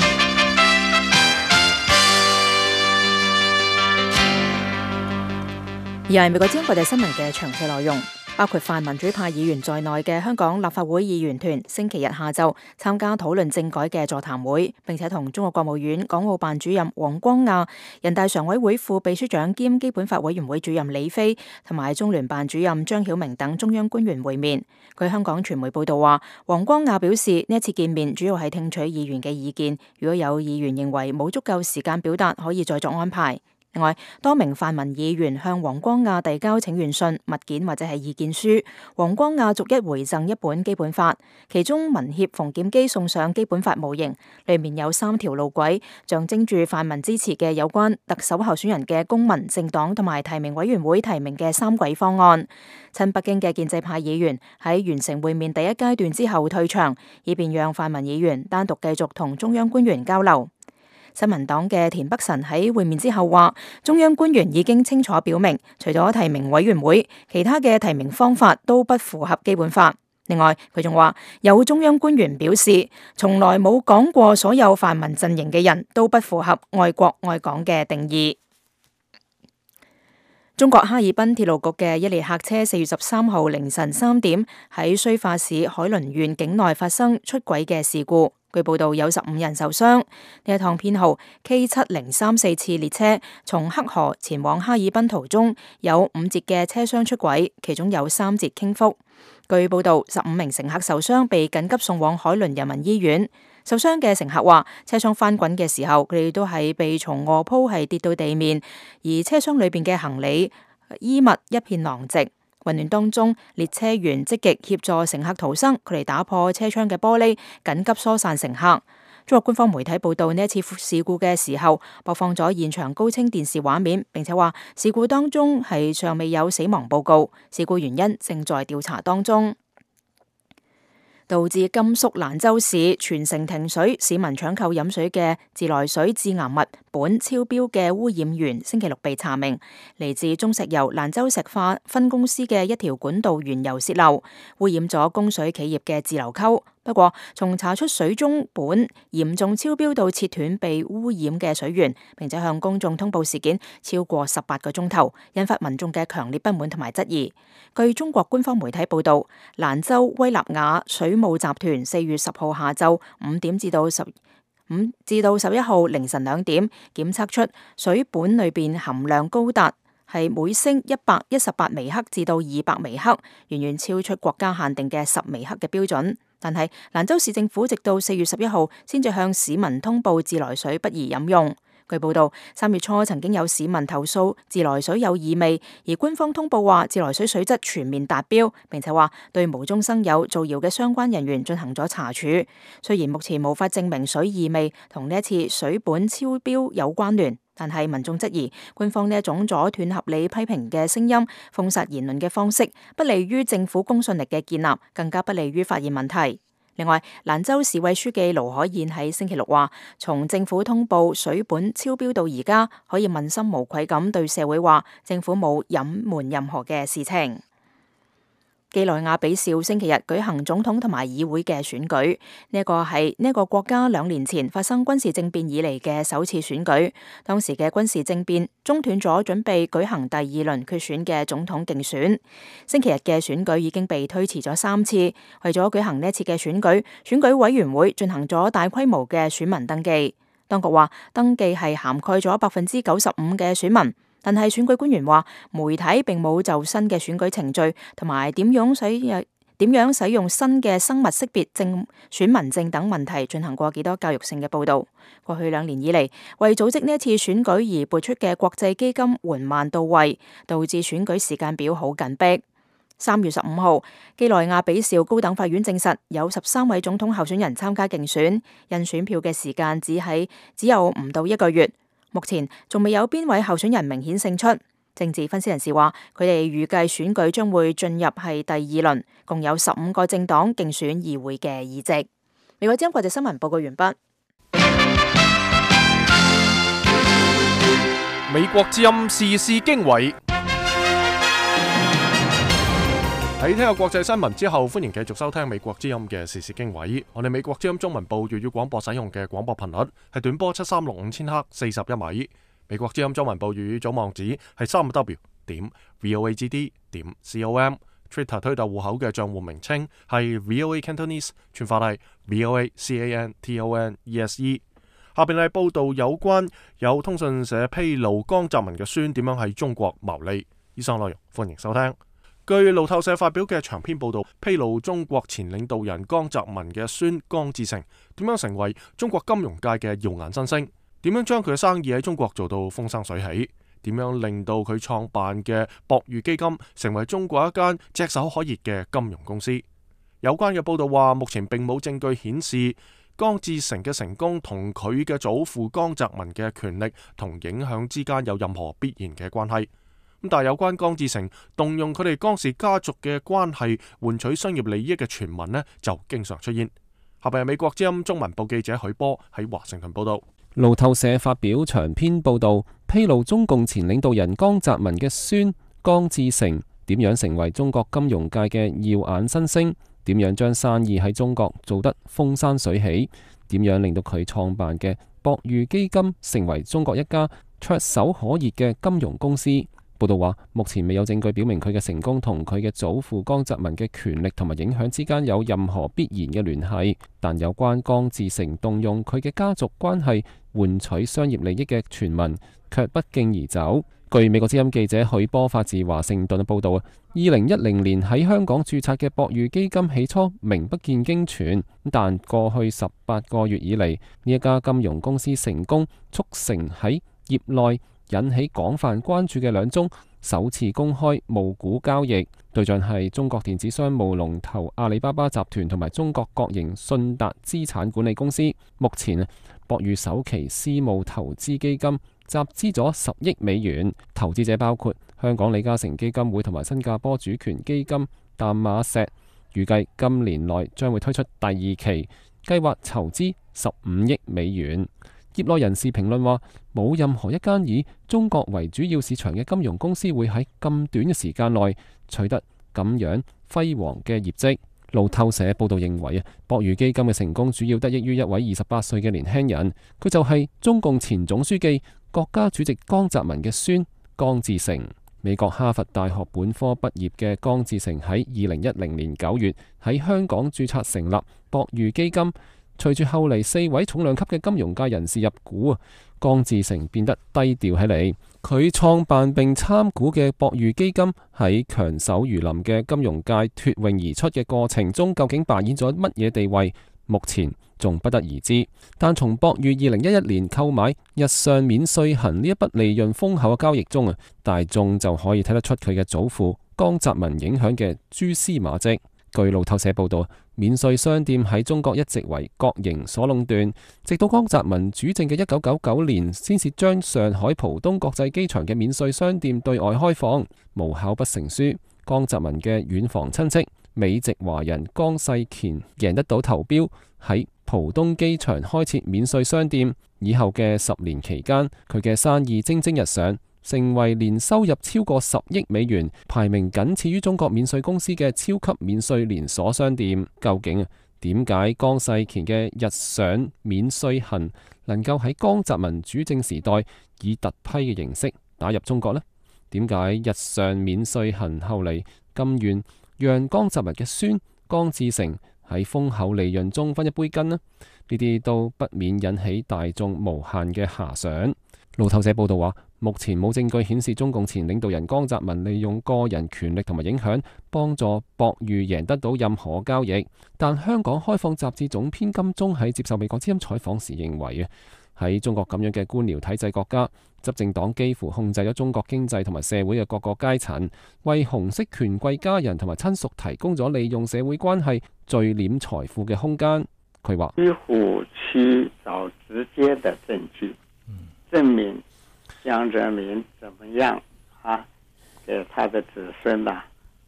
而係美國之音國際新聞嘅詳細內容，包括泛民主派議員在內嘅香港立法會議員團星期日下晝參加討論政改嘅座談會，並且同中國國務院港澳辦主任黃光亞、人大常委會副秘書長兼基本法委員會主任李飛同埋中聯辦主任張曉明等中央官員會面。據香港傳媒報道話，黃光亞表示呢一次見面主要係聽取議員嘅意見，如果有議員認為冇足夠時間表達，可以再作安排。另外，多名泛民議員向黃光亞遞交請願信、物件或者係意見書，黃光亞逐一回贈一本基本法，其中民協馮檢基送上基本法模型，裏面有3條路軌，象徵住泛民支持嘅有關特首候選人嘅公民、政黨同埋提名委員會提名嘅3軌方案。親北京嘅建制派議員喺完成會面第一階段之後退場，以便讓泛民議員單獨繼續同中央官員交流。新民黨嘅田北辰喺會面之後話，中央官員已經清楚表明，除咗提名委員會，其他嘅提名方法都不符合基本法。另外，佢仲話有中央官員表示，從來冇講過所有泛民陣營嘅人都不符合愛國愛港嘅定義。中國哈爾濱鐵路局嘅一列客車4月13號凌晨3點喺綏化市海倫縣境內發生出軌嘅事故。據報道有15人受傷。呢一趟編號 K7034 次列車從黑河前往哈爾濱途中，有5節嘅車廂出軌，其中有3節傾覆。據報道15名乘客受傷，被緊急送往海倫人民醫院。受傷嘅乘客話，車廂翻滾嘅時候，佢哋都係被從臥鋪係跌到地面，而車廂裏邊嘅行李、衣物一片狼藉。混亂當中，列車員積極協助乘客逃生，佢哋打破車窗嘅玻璃，緊急疏散乘客。中國官方媒體報道呢一次事故嘅時候，播放咗現場高清電視畫面，並且話事故當中係尚未有死亡報告，事故原因正在調查當中。導致甘肅蘭州市全城停水，市民搶購飲水嘅自來水致癌物苯超標嘅污染源，星期六被查明，嚟自中石油蘭州石化分公司嘅一條管道原油洩漏，污染咗供水企業嘅自流溝。不過，從查出水中苯嚴重超標到切斷被污染嘅水源，並且向公眾通報事件超過18個鐘頭，引發民眾嘅強烈不滿同埋質疑。據中國官方媒體報道，蘭州威納雅水務集團4月10號下晝5點至到11號凌晨2點檢測出水苯裏邊含量高達係每升118微克至到200微克，遠遠超出國家限定嘅10微克嘅標準。但係蘭州市政府直到4月11號先至向市民通報自來水不宜飲用。據報道，3月初曾經有市民投訴自來水有異味，而官方通報話自來水水質全面達標，並且話對無中生有造謠嘅相關人員進行咗查處。雖然目前無法證明水異味同呢一次水苯超標有關聯，但係民眾質疑官方呢一種阻斷合理批評嘅聲音、封殺言論嘅方式，不利於政府公信力嘅建立，更加不利於發現問題。另外，蘭州市委書記盧海燕喺星期六話，從政府通報水苯超標到而家，可以問心無愧咁對社會話，政府冇隱瞞任何嘅事情。幾內亞比紹星期日舉行總統同埋議會嘅選舉，呢一個係呢一個國家2年前發生軍事政變以嚟嘅首次選舉。當時嘅軍事政變中斷咗準備舉行第2輪決選嘅總統競選。星期日嘅選舉已經被推遲咗3次，為咗舉行呢一次嘅選舉，選舉委員會進行咗大規模嘅選民登記。當局話登記係涵蓋咗95%嘅選民。但係選舉官員話，媒體並冇就新嘅選舉程序同埋點樣使用新嘅生物識別證、選民證等問題進行過幾多教育性嘅報導。過去2年以嚟，為組織呢一次選舉而撥出嘅國際基金緩慢到位，導致選舉時間表好緊迫。 3月15號，基萊亞比紹高等法院證實有13位總統候選人參加競選，印選票嘅時間只有唔到1個月。目前仲未有邊位候選人明顯勝出。政治分析人士話，佢哋預計選舉將會進入係第2輪，共有15個政黨競選議會嘅議席。美國之音國際新聞報告完畢。 美國之音時事經緯。喺聽過國際新聞之後，歡迎繼續收聽美國之音嘅時事經緯。我哋美國之音中文部粵語廣播使用嘅廣播頻率係短波7365千赫41米。美國之音中文部粵語組網址係3w.voagd.com。Twitter 推特戶口嘅賬戶名稱係 VOA Cantonese， 串法係 VOACANTONESE。下邊係報道有關有通訊社披露江澤民嘅孫點樣喺中國牟利。以上內容歡迎收聽。據路透社發表嘅長篇報道，披露中國前領導人江澤民嘅孫江志成點樣成為中國金融界嘅耀眼新星，點樣將佢嘅生意喺中國做到風生水起，點樣令到佢創辦嘅博裕基金成為中國一間炙手可熱嘅金融公司。有關嘅報道話，目前並冇證據顯示江志成嘅成功同佢嘅祖父江澤民嘅權力同影響之間有任何必然嘅關係。但係有關江志成動用佢哋江氏家族嘅關係換取商業利益嘅傳聞呢，就經常出現。下邊係美國之音中文部記者許波喺華盛頓報道。 路透社發表長篇報道，披露中共前領導人江澤民嘅孫江志成點樣成為中國金融界嘅耀眼新星，點樣將生意喺中國做得風生水起，點樣令到佢創辦嘅博裕基金成為中國一家炙手可熱嘅金融公司。報道話，目前未有證據表明佢嘅成功同佢嘅祖父江澤民嘅權力同埋影響之間有任何必然嘅聯繫，但有關江志成動用佢嘅家族關係換取商業利益嘅傳聞卻不脛而走。據美國之音記者許波發自華盛頓嘅報導，2010年喺香港註冊嘅博裕基金起初名不見經傳，但過去18個月以嚟，呢一家金融公司成功促成喺業內引起廣泛關注嘅2宗首次公開募股交易，對象係中國電子商務龍頭阿里巴巴集團同埋中國國營信達資產管理公司。目前博裕首期私募投資基金集資咗10億美元，投資者包括香港李嘉誠基金會同埋新加坡主權基金淡馬錫，預計今年內將會推出第2期，計劃籌資15億美元。業內人士評論話，冇任何一間以中國為主要市場嘅金融公司會喺咁短嘅時間內取得咁樣輝煌嘅業績。路透社報道認為，博裕基金嘅成功主要得益於一位28歲嘅年輕人，佢就係中共前總書記、國家主席江澤民嘅孫江志成。美國哈佛大學本科畢業嘅江志成喺2010年9月喺香港註冊成立博裕基金。隨住後嚟4位重量級嘅金融界人士入股，江志成變得低調起嚟。佢創辦並參股嘅博裕基金喺強手如林嘅金融界脫穎而出嘅過程中，究竟扮演咗乜嘢地位？目前仲不得而知。但從博裕2011年購買日上免稅行呢一筆利潤豐厚嘅交易中，大眾就可以睇得出佢嘅祖父江澤民影響嘅蛛絲馬跡。據路透社報道，免稅商店喺中國一直為國營所壟斷，直到江澤民主政嘅1999年，先至將上海浦東國際機場嘅免稅商店對外開放。無巧不成書，江澤民嘅遠房親戚美籍華人江世乾贏得到投標，喺浦東機場開設免稅商店。以後嘅10年期間，佢嘅生意蒸蒸日上，成為年收入超過10億美元，排名僅次於中國免稅公司嘅超級免稅連鎖商店。究竟點解江世乾嘅日上免稅行能夠喺江澤民主政時代以特批嘅形式打入中國呢？點解日上免稅行後嚟甘願讓江澤民嘅孫江志成喺豐厚利潤中分一杯羹呢？呢啲都不免引起大眾無限嘅遐想。路透社報道話，目前冇證據顯示中共前領導人江澤民利用個人權力同埋影響幫助博裕贏得到任何交易。但香港開放雜誌總編金鐘喺接受美國之音採訪時認為， 喺中國咁樣嘅官僚體制國家，執政黨幾乎控制咗中國經濟同埋社會嘅各個階層，為紅色權貴家人同埋親屬提供咗利用社會關係聚斂財富嘅空間。佢話： 幾乎去找直接的證據，證明江澤民怎麼樣啊，給他的子孫啊，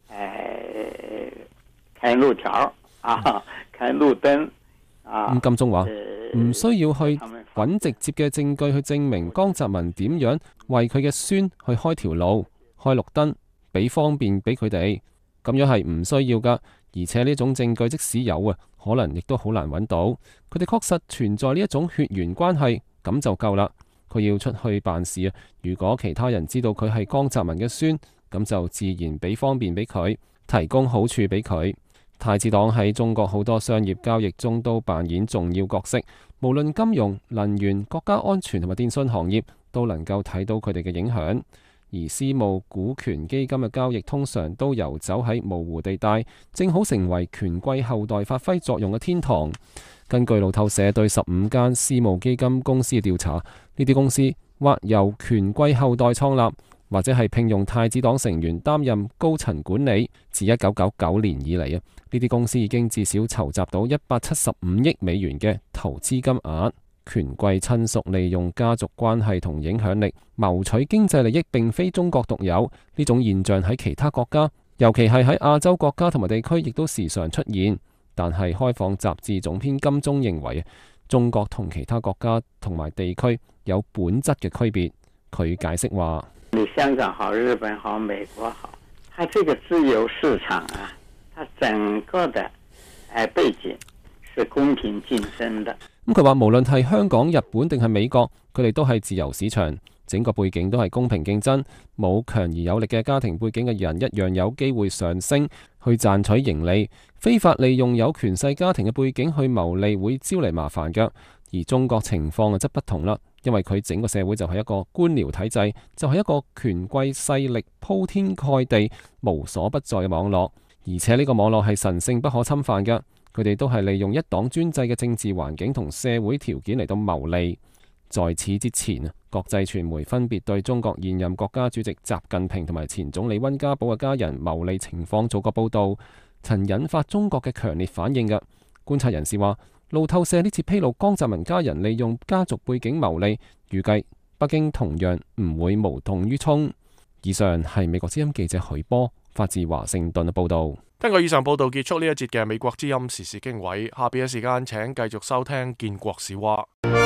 開路條啊，開路燈啊。 金鐘話唔需要去揾直接嘅證據去證明江澤民點樣為佢嘅孫去開條路、開綠燈，俾方便俾佢哋，咁樣係唔需要噶。而且呢種證據即使有啊，可能亦都好難揾到。佢哋確實存在呢一種血緣關係，咁就夠啦。佢要出去辦事啊，如果其他人知道佢係江澤民嘅孫，咁就自然俾方便俾佢，提供好處俾佢。太子黨喺中國好多商業交易中都扮演重要角色，無論金融、能源、國家安全同埋電信行業，都能夠睇到佢哋嘅影響。而私募股權基金嘅交易通常都游走喺模糊地帶，正好成為權貴後代發揮作用嘅天堂。根據路透社對15間私募基金公司嘅調查，呢啲公司或由權貴後代創立，或者係聘用太子黨成員擔任高層管理。自1999年以嚟啊，呢啲公司已經至少籌集到175億美元嘅投資金額。權貴親屬利用家族關係同影響力謀取經濟利益，並非中國獨有，呢種現象喺其他國家，尤其係喺亞洲國家同埋地區，亦都時常出現。但係開放雜誌總編金鐘認為，中國同其他國家同埋地區有本質嘅區別。佢解釋話： 你香港好、日本好、美國好，它這個自由市場啊，它整個的背景是公平競爭的。 咁佢話無論係香港、日本定係美國，佢哋都係自由市場，整個背景都係公平競爭。冇強而有力嘅家庭背景嘅人一樣有機會上升，去賺取盈利。非法利用有權勢家庭嘅背景去牟利，會招嚟麻煩㗎。而中國情況則不同啦，因為佢整個社會就係一個官僚體制，就係一個權貴勢力鋪天蓋地、無所不在嘅網絡，而且呢個網絡係神聖不可侵犯嘅。佢哋都係利用一黨專制嘅政治環境同社會條件嚟到牟利。在此之前，國際傳媒分別對中國現任國家主席習近平同埋前總理溫家寶嘅家人牟利情況做過報導，曾引發中國嘅強烈反應嘅。觀察人士話，路透社呢次披露江澤民家人利用家族背景牟利，預計北京同樣唔會無動於衷。以上係美國之音記者許波發自華盛頓嘅報導。 根據以上報導結束呢一節嘅美國之音時事經緯，下邊嘅時間請繼續收聽建國史話。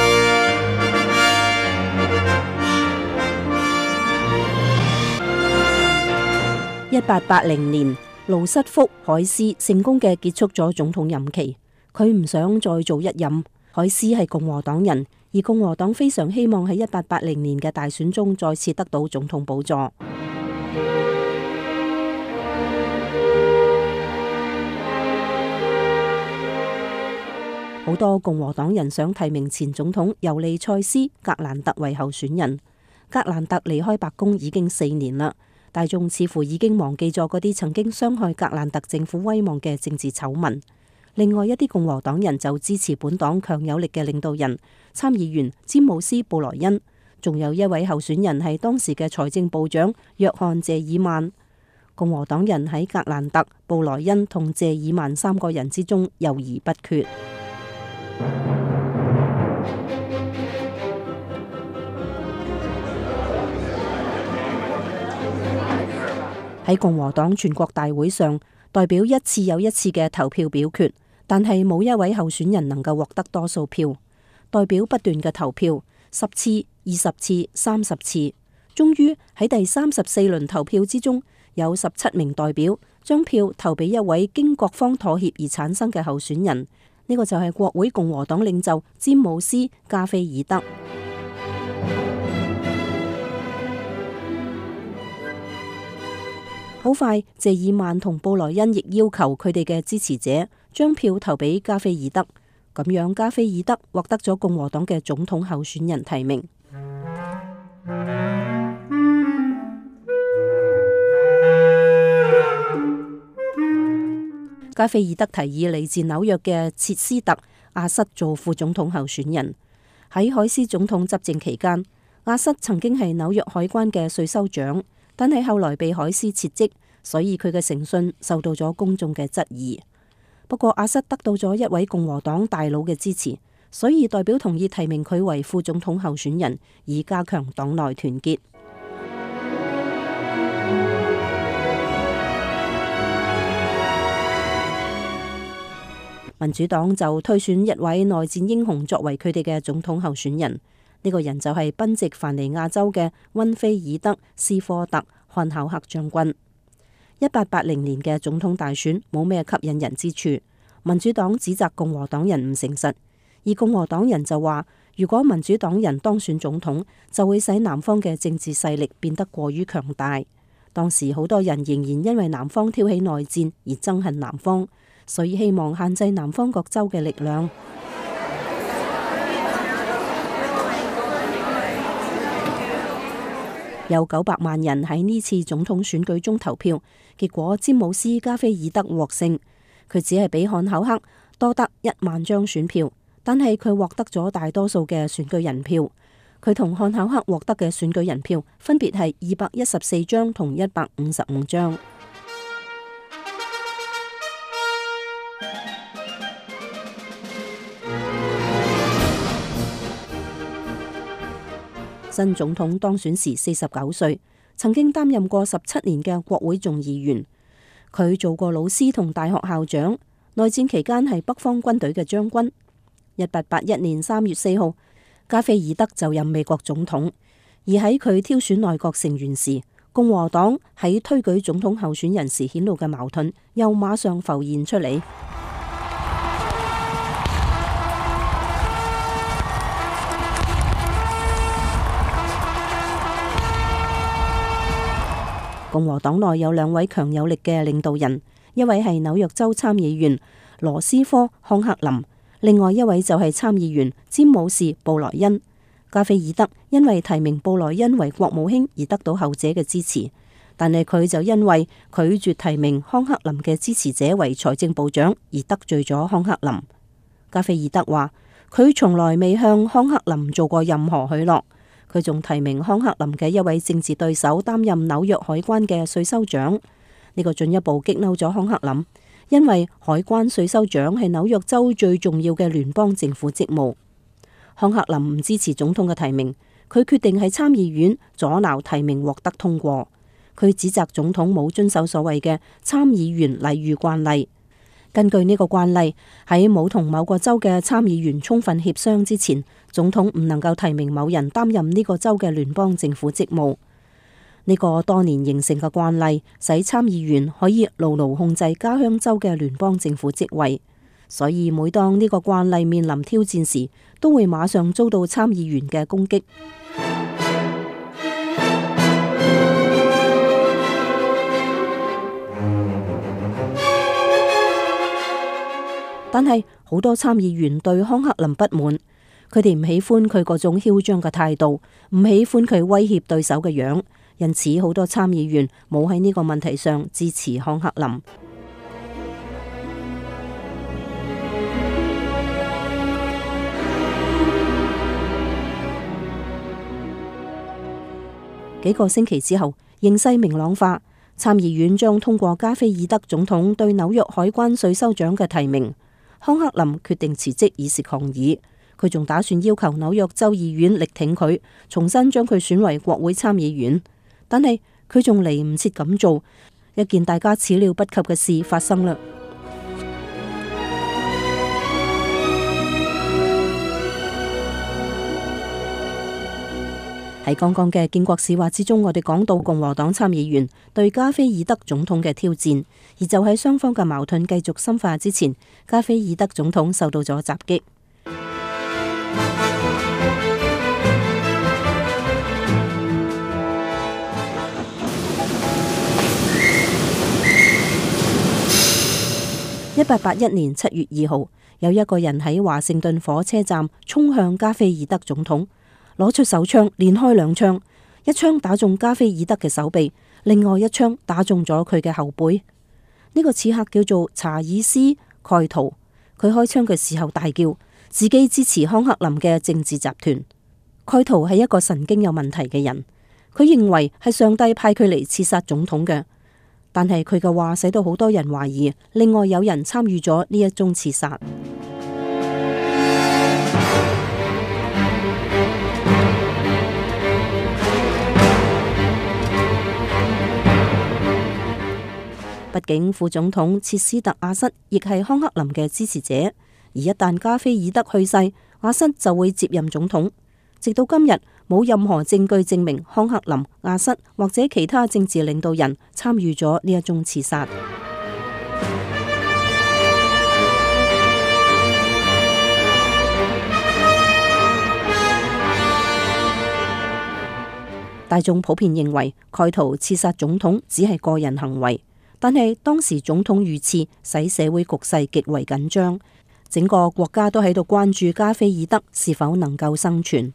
1880年，盧瑟福海斯成功嘅結束咗總統任期，佢唔想再做一任。海斯係共和黨人，而共和黨非常希望喺1880年嘅大選中再次得到總統寶座。好多共和黨人想提名前總統尤利塞斯·格蘭特為候選人。格蘭特離開白宮已經4年啦，大眾似乎已經忘記咗嗰啲曾經傷害格蘭特政府威望嘅政治醜聞。另外一啲共和黨人就支持本黨強有力嘅領導人參議員詹姆斯·布萊恩，仲有一位候選人係當時嘅財政部長約翰·謝爾曼。共和黨人喺格蘭特、布萊恩同謝爾曼3個人之中猶豫不決。喺共和黨全國大會上，代表一次又一次嘅投票表決，但係冇一位候選人能夠獲得多數票。代表不斷嘅投票，10次、20次、30次，終於喺第34輪投票之中，有17名代表將票投俾一位經各方妥協而產生嘅候選人。呢個就係國會共和黨領袖詹姆斯·加菲爾德。好快，謝爾曼同布萊恩亦要求佢哋嘅支持者將票投俾加菲爾德，咁樣加菲爾德獲得咗共和黨嘅總統候選人提名。加菲爾德提議嚟自紐約嘅切斯特·阿瑟做副總統候選人。 喺海斯總統執政期間，阿瑟曾經係紐約海關嘅稅收長，但係後來被海斯撤職，所以佢嘅誠信受到咗公眾嘅質疑。不過阿瑟得到咗一位共和黨大佬嘅支持，所以代表同意提名佢為副總統候選人，以加強黨內團結。民主黨就推選一位內戰英雄作為佢哋嘅總統候選人，呢個人就係賓夕凡尼亞州嘅溫菲爾德斯科特漢考克將軍。1880年嘅總統大選冇咩吸引人之處，民主黨指責共和黨人唔誠實，而共和黨人就話，如果民主黨人當選總統，就會使南方嘅政治勢力變得過於強大。當時好多人仍然因為南方挑起內戰而憎恨南方，所以希望限制南方各州嘅力量。有900萬人喺呢次總統選舉中投票，結果詹姆斯加菲爾德獲勝。佢只係比漢考克多得1萬張選票，但係佢獲得咗大多數嘅選舉人票。佢同漢考克獲得嘅選舉人票分別係214張同155張。新總統當選時49歲，曾經擔任過17年嘅國會眾議員。佢做過老師同大學校長，內戰期間係北方軍隊嘅將軍。1881年3月4號，加菲爾德就任美國總統。而喺佢挑選內閣成員時，共和黨喺推舉總統候選人時顯露嘅矛盾又馬上浮現出嚟。共和黨內有2位強有力嘅領導人，一位係紐約州參議員羅斯科康克林，另外一位就係參議員詹姆士布萊恩。加菲爾德因為提名布萊恩為國務卿而得到後者嘅支持，但係佢就因為拒絕提名康克林嘅支持者為財政部長而得罪咗康克林。加菲爾德話佢從來未向康克林做過任何許諾。佢仲提名康克林嘅一位政治對手擔任紐約海關嘅稅收長，呢個進一步激嬲咗康克林，因為海關稅收長係紐約州最重要嘅聯邦政府職務。康克林唔支持總統嘅提名，佢決定喺參議院阻撓提名獲得通過。佢指責總統冇遵守所謂嘅參議員禮遇慣例。根據呢個慣例，喺冇同某個州嘅參議員充分協商之前，總統唔能夠提名某人擔任呢個州嘅聯邦政府職務。呢個多年形成嘅慣例，使參議員可以牢牢控制家鄉州嘅聯邦政府職位。所以每當呢個慣例面臨挑戰時，都會馬上遭到參議員嘅攻擊。但係好多參議員對康克林不滿，佢哋唔喜歡佢嗰種囂張嘅態度，唔喜歡佢威脅對手嘅樣，因此好多參議員冇喺呢個問題上支持康克林。幾個星期之後，形勢明朗化，參議院將通過加菲爾德總統對紐約海關稅收長嘅提名。康克林決定辭職以示抗議，佢仲打算要求紐約州議院力挺佢，重新將佢選為國會參議員。但係佢仲嚟唔切咁做，一件大家始料不及嘅事發生啦。喺剛剛嘅建國史話之中，我哋講到共和黨參議員對加菲爾德總統嘅挑戰，而就喺雙方嘅矛盾繼續深化之前，加菲爾德總統受到咗襲擊。1881年7月2號，有一個人喺華盛頓火車站衝向加菲爾德總統，攞出手槍連開2槍，一槍打中加菲爾德嘅手臂，另外一槍打中咗佢嘅後背。呢個刺客叫做查爾斯蓋圖，佢開槍嘅時候大叫： 自己支持康克林嘅政治集團。蓋圖係一個神經有問題嘅人，佢認為係上帝派佢嚟刺殺總統嘅，但係佢嘅話使到好多人懷疑，另外有人參與咗呢一宗刺殺。畢竟副總統切斯特亞瑟亦係康克林嘅支持者，而一旦加菲爾德去世，亞瑟就會接任總統。直到今日，冇任何證據證明康克林、亞瑟或者其他政治領導人參與咗呢一宗刺殺。大眾普遍認為蓋圖刺殺總統只係個人行為，但係當時總統遇刺，使社會局勢極為緊張，整個國家都喺度關注加菲爾德是否能夠生存。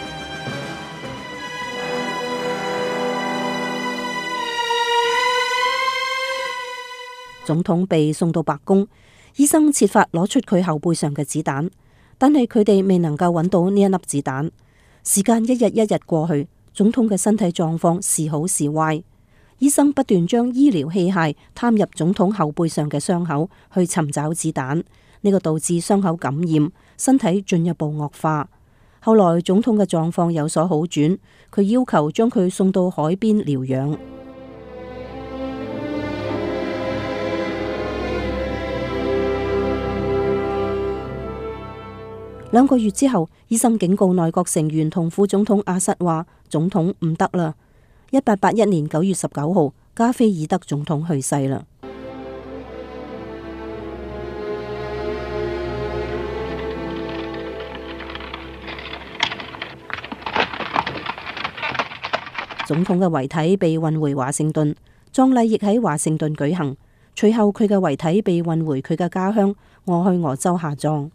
總統被送到白宮，醫生設法攞出佢後背上嘅子彈，但係佢哋未能夠揾到呢一粒子彈。時間一日一日過去，總統嘅身體狀況時好時壞。醫生不斷將醫療器械探入總統後背上嘅傷口去尋找子彈，呢個導致傷口感染，身體進一步惡化。後來總統嘅狀況有所好轉，佢要求將佢送到海邊療養。2個月之後，醫生警告內閣成員同副總統亞瑟話：總統唔得啦。1881年9月19號，加菲爾德總統去世啦。總統嘅遺體被運回華盛頓，葬禮亦喺華盛頓舉行。隨後佢嘅遺體被運回佢嘅家鄉俄亥俄州下葬。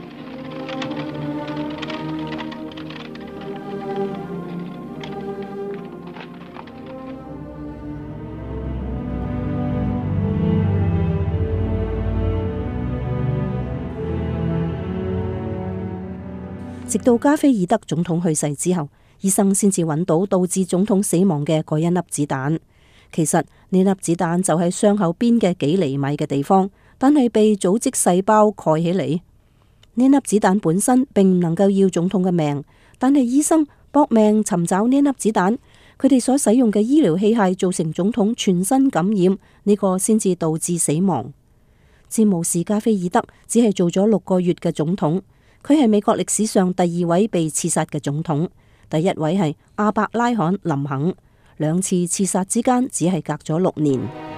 直到加菲爾德總統去世之後，醫生先至揾到導致總統死亡嘅嗰一粒子彈。其實呢粒子彈就喺傷口邊嘅幾厘米嘅地方，但係被組織細胞蓋起嚟。呢粒子彈本身並唔能夠要總統嘅命，但係醫生搏命尋找呢粒子彈，佢哋所使用嘅醫療器械造成總統全身感染，呢個先至導致死亡。詹姆士加菲爾德只係做咗6個月嘅總統。佢係美國歷史上第2位被刺殺嘅總統，第1位係亞伯拉罕林肯。2次刺殺之間只係隔咗6年。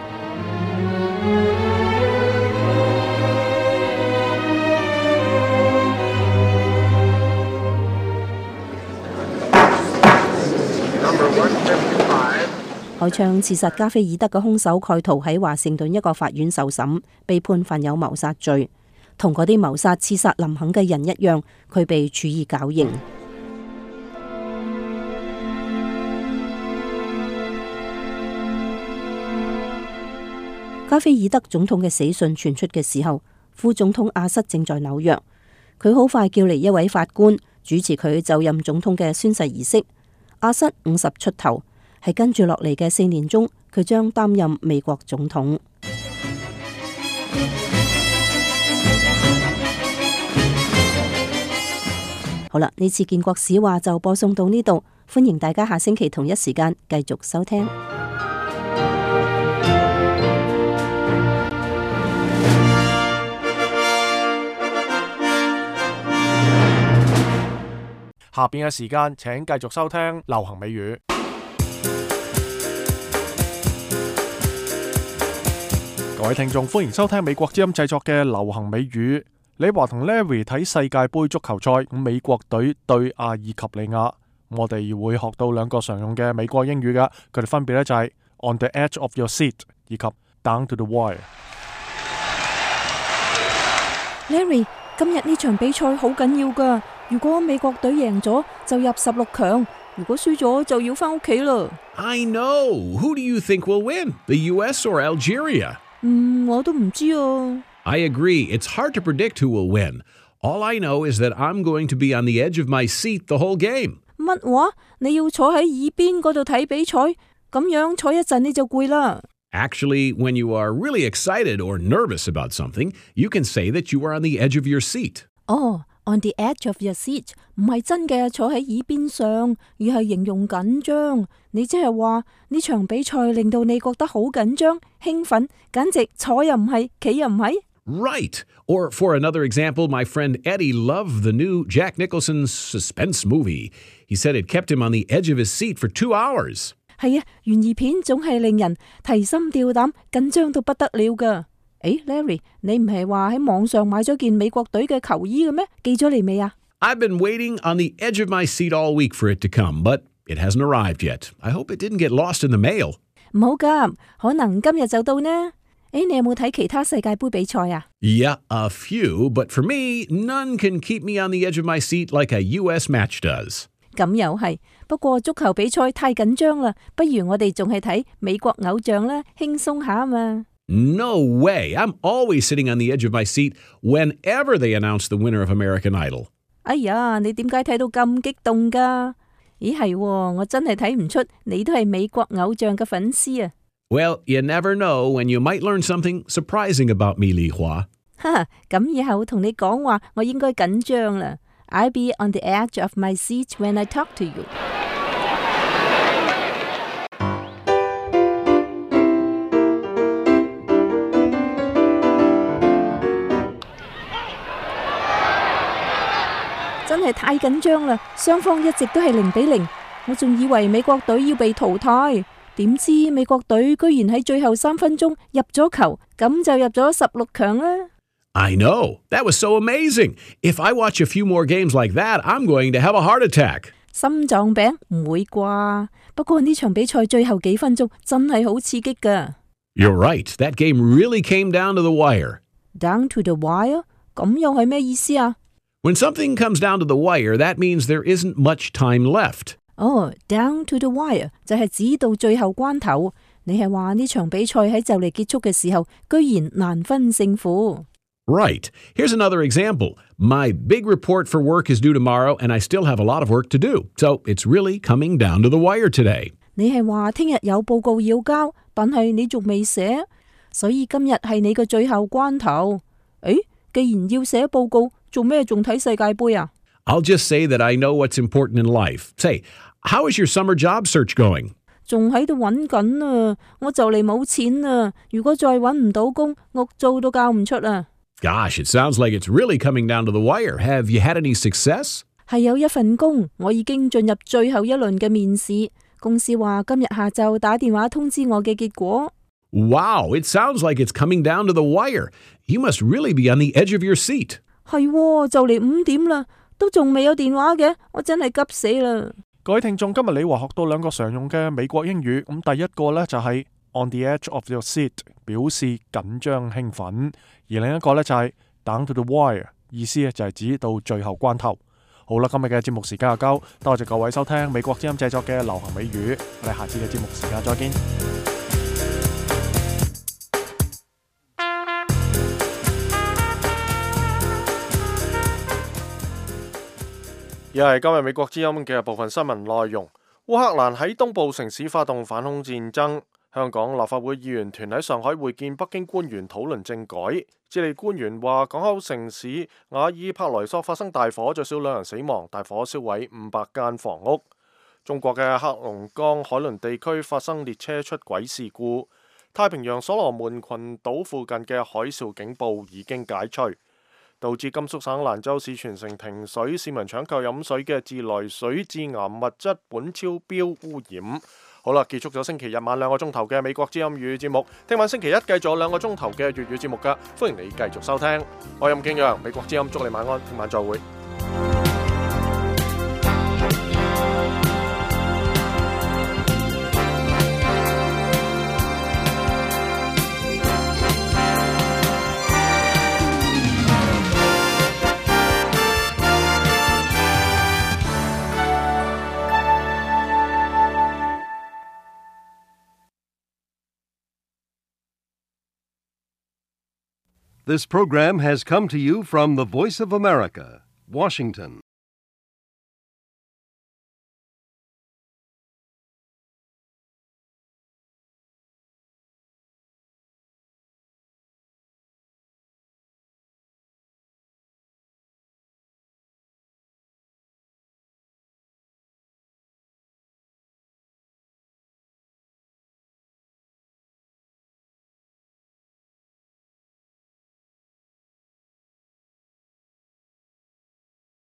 開槍刺殺加菲爾德嘅兇手蓋圖喺華盛頓一個法院受審，被判犯有謀殺罪。同嗰啲謀殺刺殺林肯嘅人一樣，佢被處以絞刑。加菲爾德總統嘅死訊傳出嘅時候，副總統亞瑟正在紐約。佢好快叫嚟一位法官主持佢就任總統嘅宣誓儀式。亞瑟50出頭，係跟住落嚟嘅4年中，佢將擔任美國總統。好啦，呢次建國史話就播送到呢度，歡迎大家下星期同一時間繼續收聽。 下邊嘅時間請繼續收聽流行美語。各位聽眾，歡迎收聽美國之音製作嘅流行美語。李華同 Larry 睇世界盃足球賽，美國隊對阿爾及利亞，我哋會學到2個常用嘅美國英語噶，佢哋分別咧就係 on the edge of your seat 以及 down to the wire。 Larry， 今日呢場比賽好緊要噶，如果美國隊贏咗就入16強，如果輸咗就要翻屋企啦。 I know. Who do you think will win? The US or Algeria? 我都唔知啊。 I agree. It's hard to predict who will win. All I know is that I'm going to be on the edge of my seat the whole game. 乜話？你要坐喺耳邊嗰度睇比賽，咁樣坐一陣你就攰啦。 Actually, when you are really excited or nervous about something, you can say that you are on the edge of your seat. 哦，on the edge of your seat 唔係真嘅坐喺耳邊上，而係形容緊張。你即係話呢場比賽令到你覺得好緊張、興奮，簡直坐又唔係，企又唔係。 Right. Or for another example, my friend Eddie loved the new Jack Nicholson suspense movie. He said it kept him on the edge of his seat for 2 hours. 係啊，懸疑片總係令人提心吊膽、緊張到不得了㗎。誒 ，Larry， 你唔係話喺網上買咗件美國隊嘅球衣嘅咩？寄咗嚟未啊？ I've been waiting on the edge of my seat all week for it to come, but it hasn't arrived yet. I hope it didn't get lost in the mail. 唔好急，可能今日就到呢。誒，你有冇睇其他世界盃比賽啊？ Yeah, a few, but for me, none can keep me on the edge of my seat like a U.S. match does. 咁又係，不過足球比賽太緊張啦，不如我哋仲係睇美國偶像啦，輕鬆下啊嘛。 No way. I'm always sitting on the edge of my seat whenever they announce the winner of American Idol. 哎呀，你點解睇到咁激動㗎？咦係喎，我真係睇唔出你都係美國偶像嘅粉絲啊。 Well, you never know when you might learn something surprising about me, Li Hua. 哈，咁以後同你講話，我應該緊張啦。I'll be on the edge of my seat when I talk to you. 真係太緊張啦！雙方一直都係0-0，我仲以為美國隊要被淘汰，點知美國隊居然喺最後3分鐘入咗球，咁就入咗16強啦。 I know. That was so amazing. If I watch a few more games like that, I'm going to have a heart attack. 心臟病唔會啩？不過呢場比賽最後幾分鐘真係好刺激㗎。 You're right. That game really came down to the wire. Down to the wire？ 咁又係咩意思啊？ When something comes down to the wire, that means there isn't much time left. 哦， down to the wire 就係指到最後關頭。你係話呢場比賽喺就嚟結束嘅時候，居然難分勝負。 Right. Here's another example. My big report for work is due tomorrow, and I still have a lot of work to do. So it's really coming down to the wire today. 你係話聽日有報告要交，但係你仲未寫，所以今日係你嘅最後關頭。誒，既然要寫報告，做咩仲睇世界盃啊？ I'll just say that I know what's important in life. Say, how is your summer job search going? 仲喺度揾緊啊！我就嚟冇錢啦！如果再揾唔到工，屋租都交唔出啊！ Gosh, it sounds like it's really coming down to the wire. Have you had any success? 係有一份工，我已經進入最後一輪嘅面試。公司話今日下晝打電話通知我嘅結果。 Wow, it sounds like it's coming down to the wire. You must really be on the edge of your seat. 係喎，就嚟5點啦，都仲未有電話嘅，我真係急死啦！ 各位聽眾，今日你話學到2個常用嘅美國英語，咁第一個呢就係 on the edge of your seat， 表示緊張興奮，而另一個呢就係 down to the wire， 意思就係指到最後關頭。好啦，今日嘅節目時間就夠，多謝各位收聽美國之音製作嘅流行美語，我哋下次嘅節目時間再見。又係今日美國之音嘅部分新聞內容。烏克蘭喺東部城市發動反恐戰爭。香港立法會議員團喺上海會見北京官員討論政改。智利官員話，港口城市瓦爾帕萊索發生大火，最少2人死亡，大火燒毀500間房屋。中國嘅黑龍江海倫地區發生列車出軌事故。太平洋所羅門群島附近嘅海嘯警報已經解除。導致甘肅省蘭州市全城停水，市民搶購飲水嘅自來水致癌物質苯超標污染。好啦，結束咗星期日晚2個鐘頭嘅美國之音語節目，聽晚星期一繼續有2個鐘頭嘅粵語節目㗎，歡迎你繼續收聽。我係任敬陽，美國之音祝你晚安，聽晚再會。 This program has come to you from the Voice of America, Washington.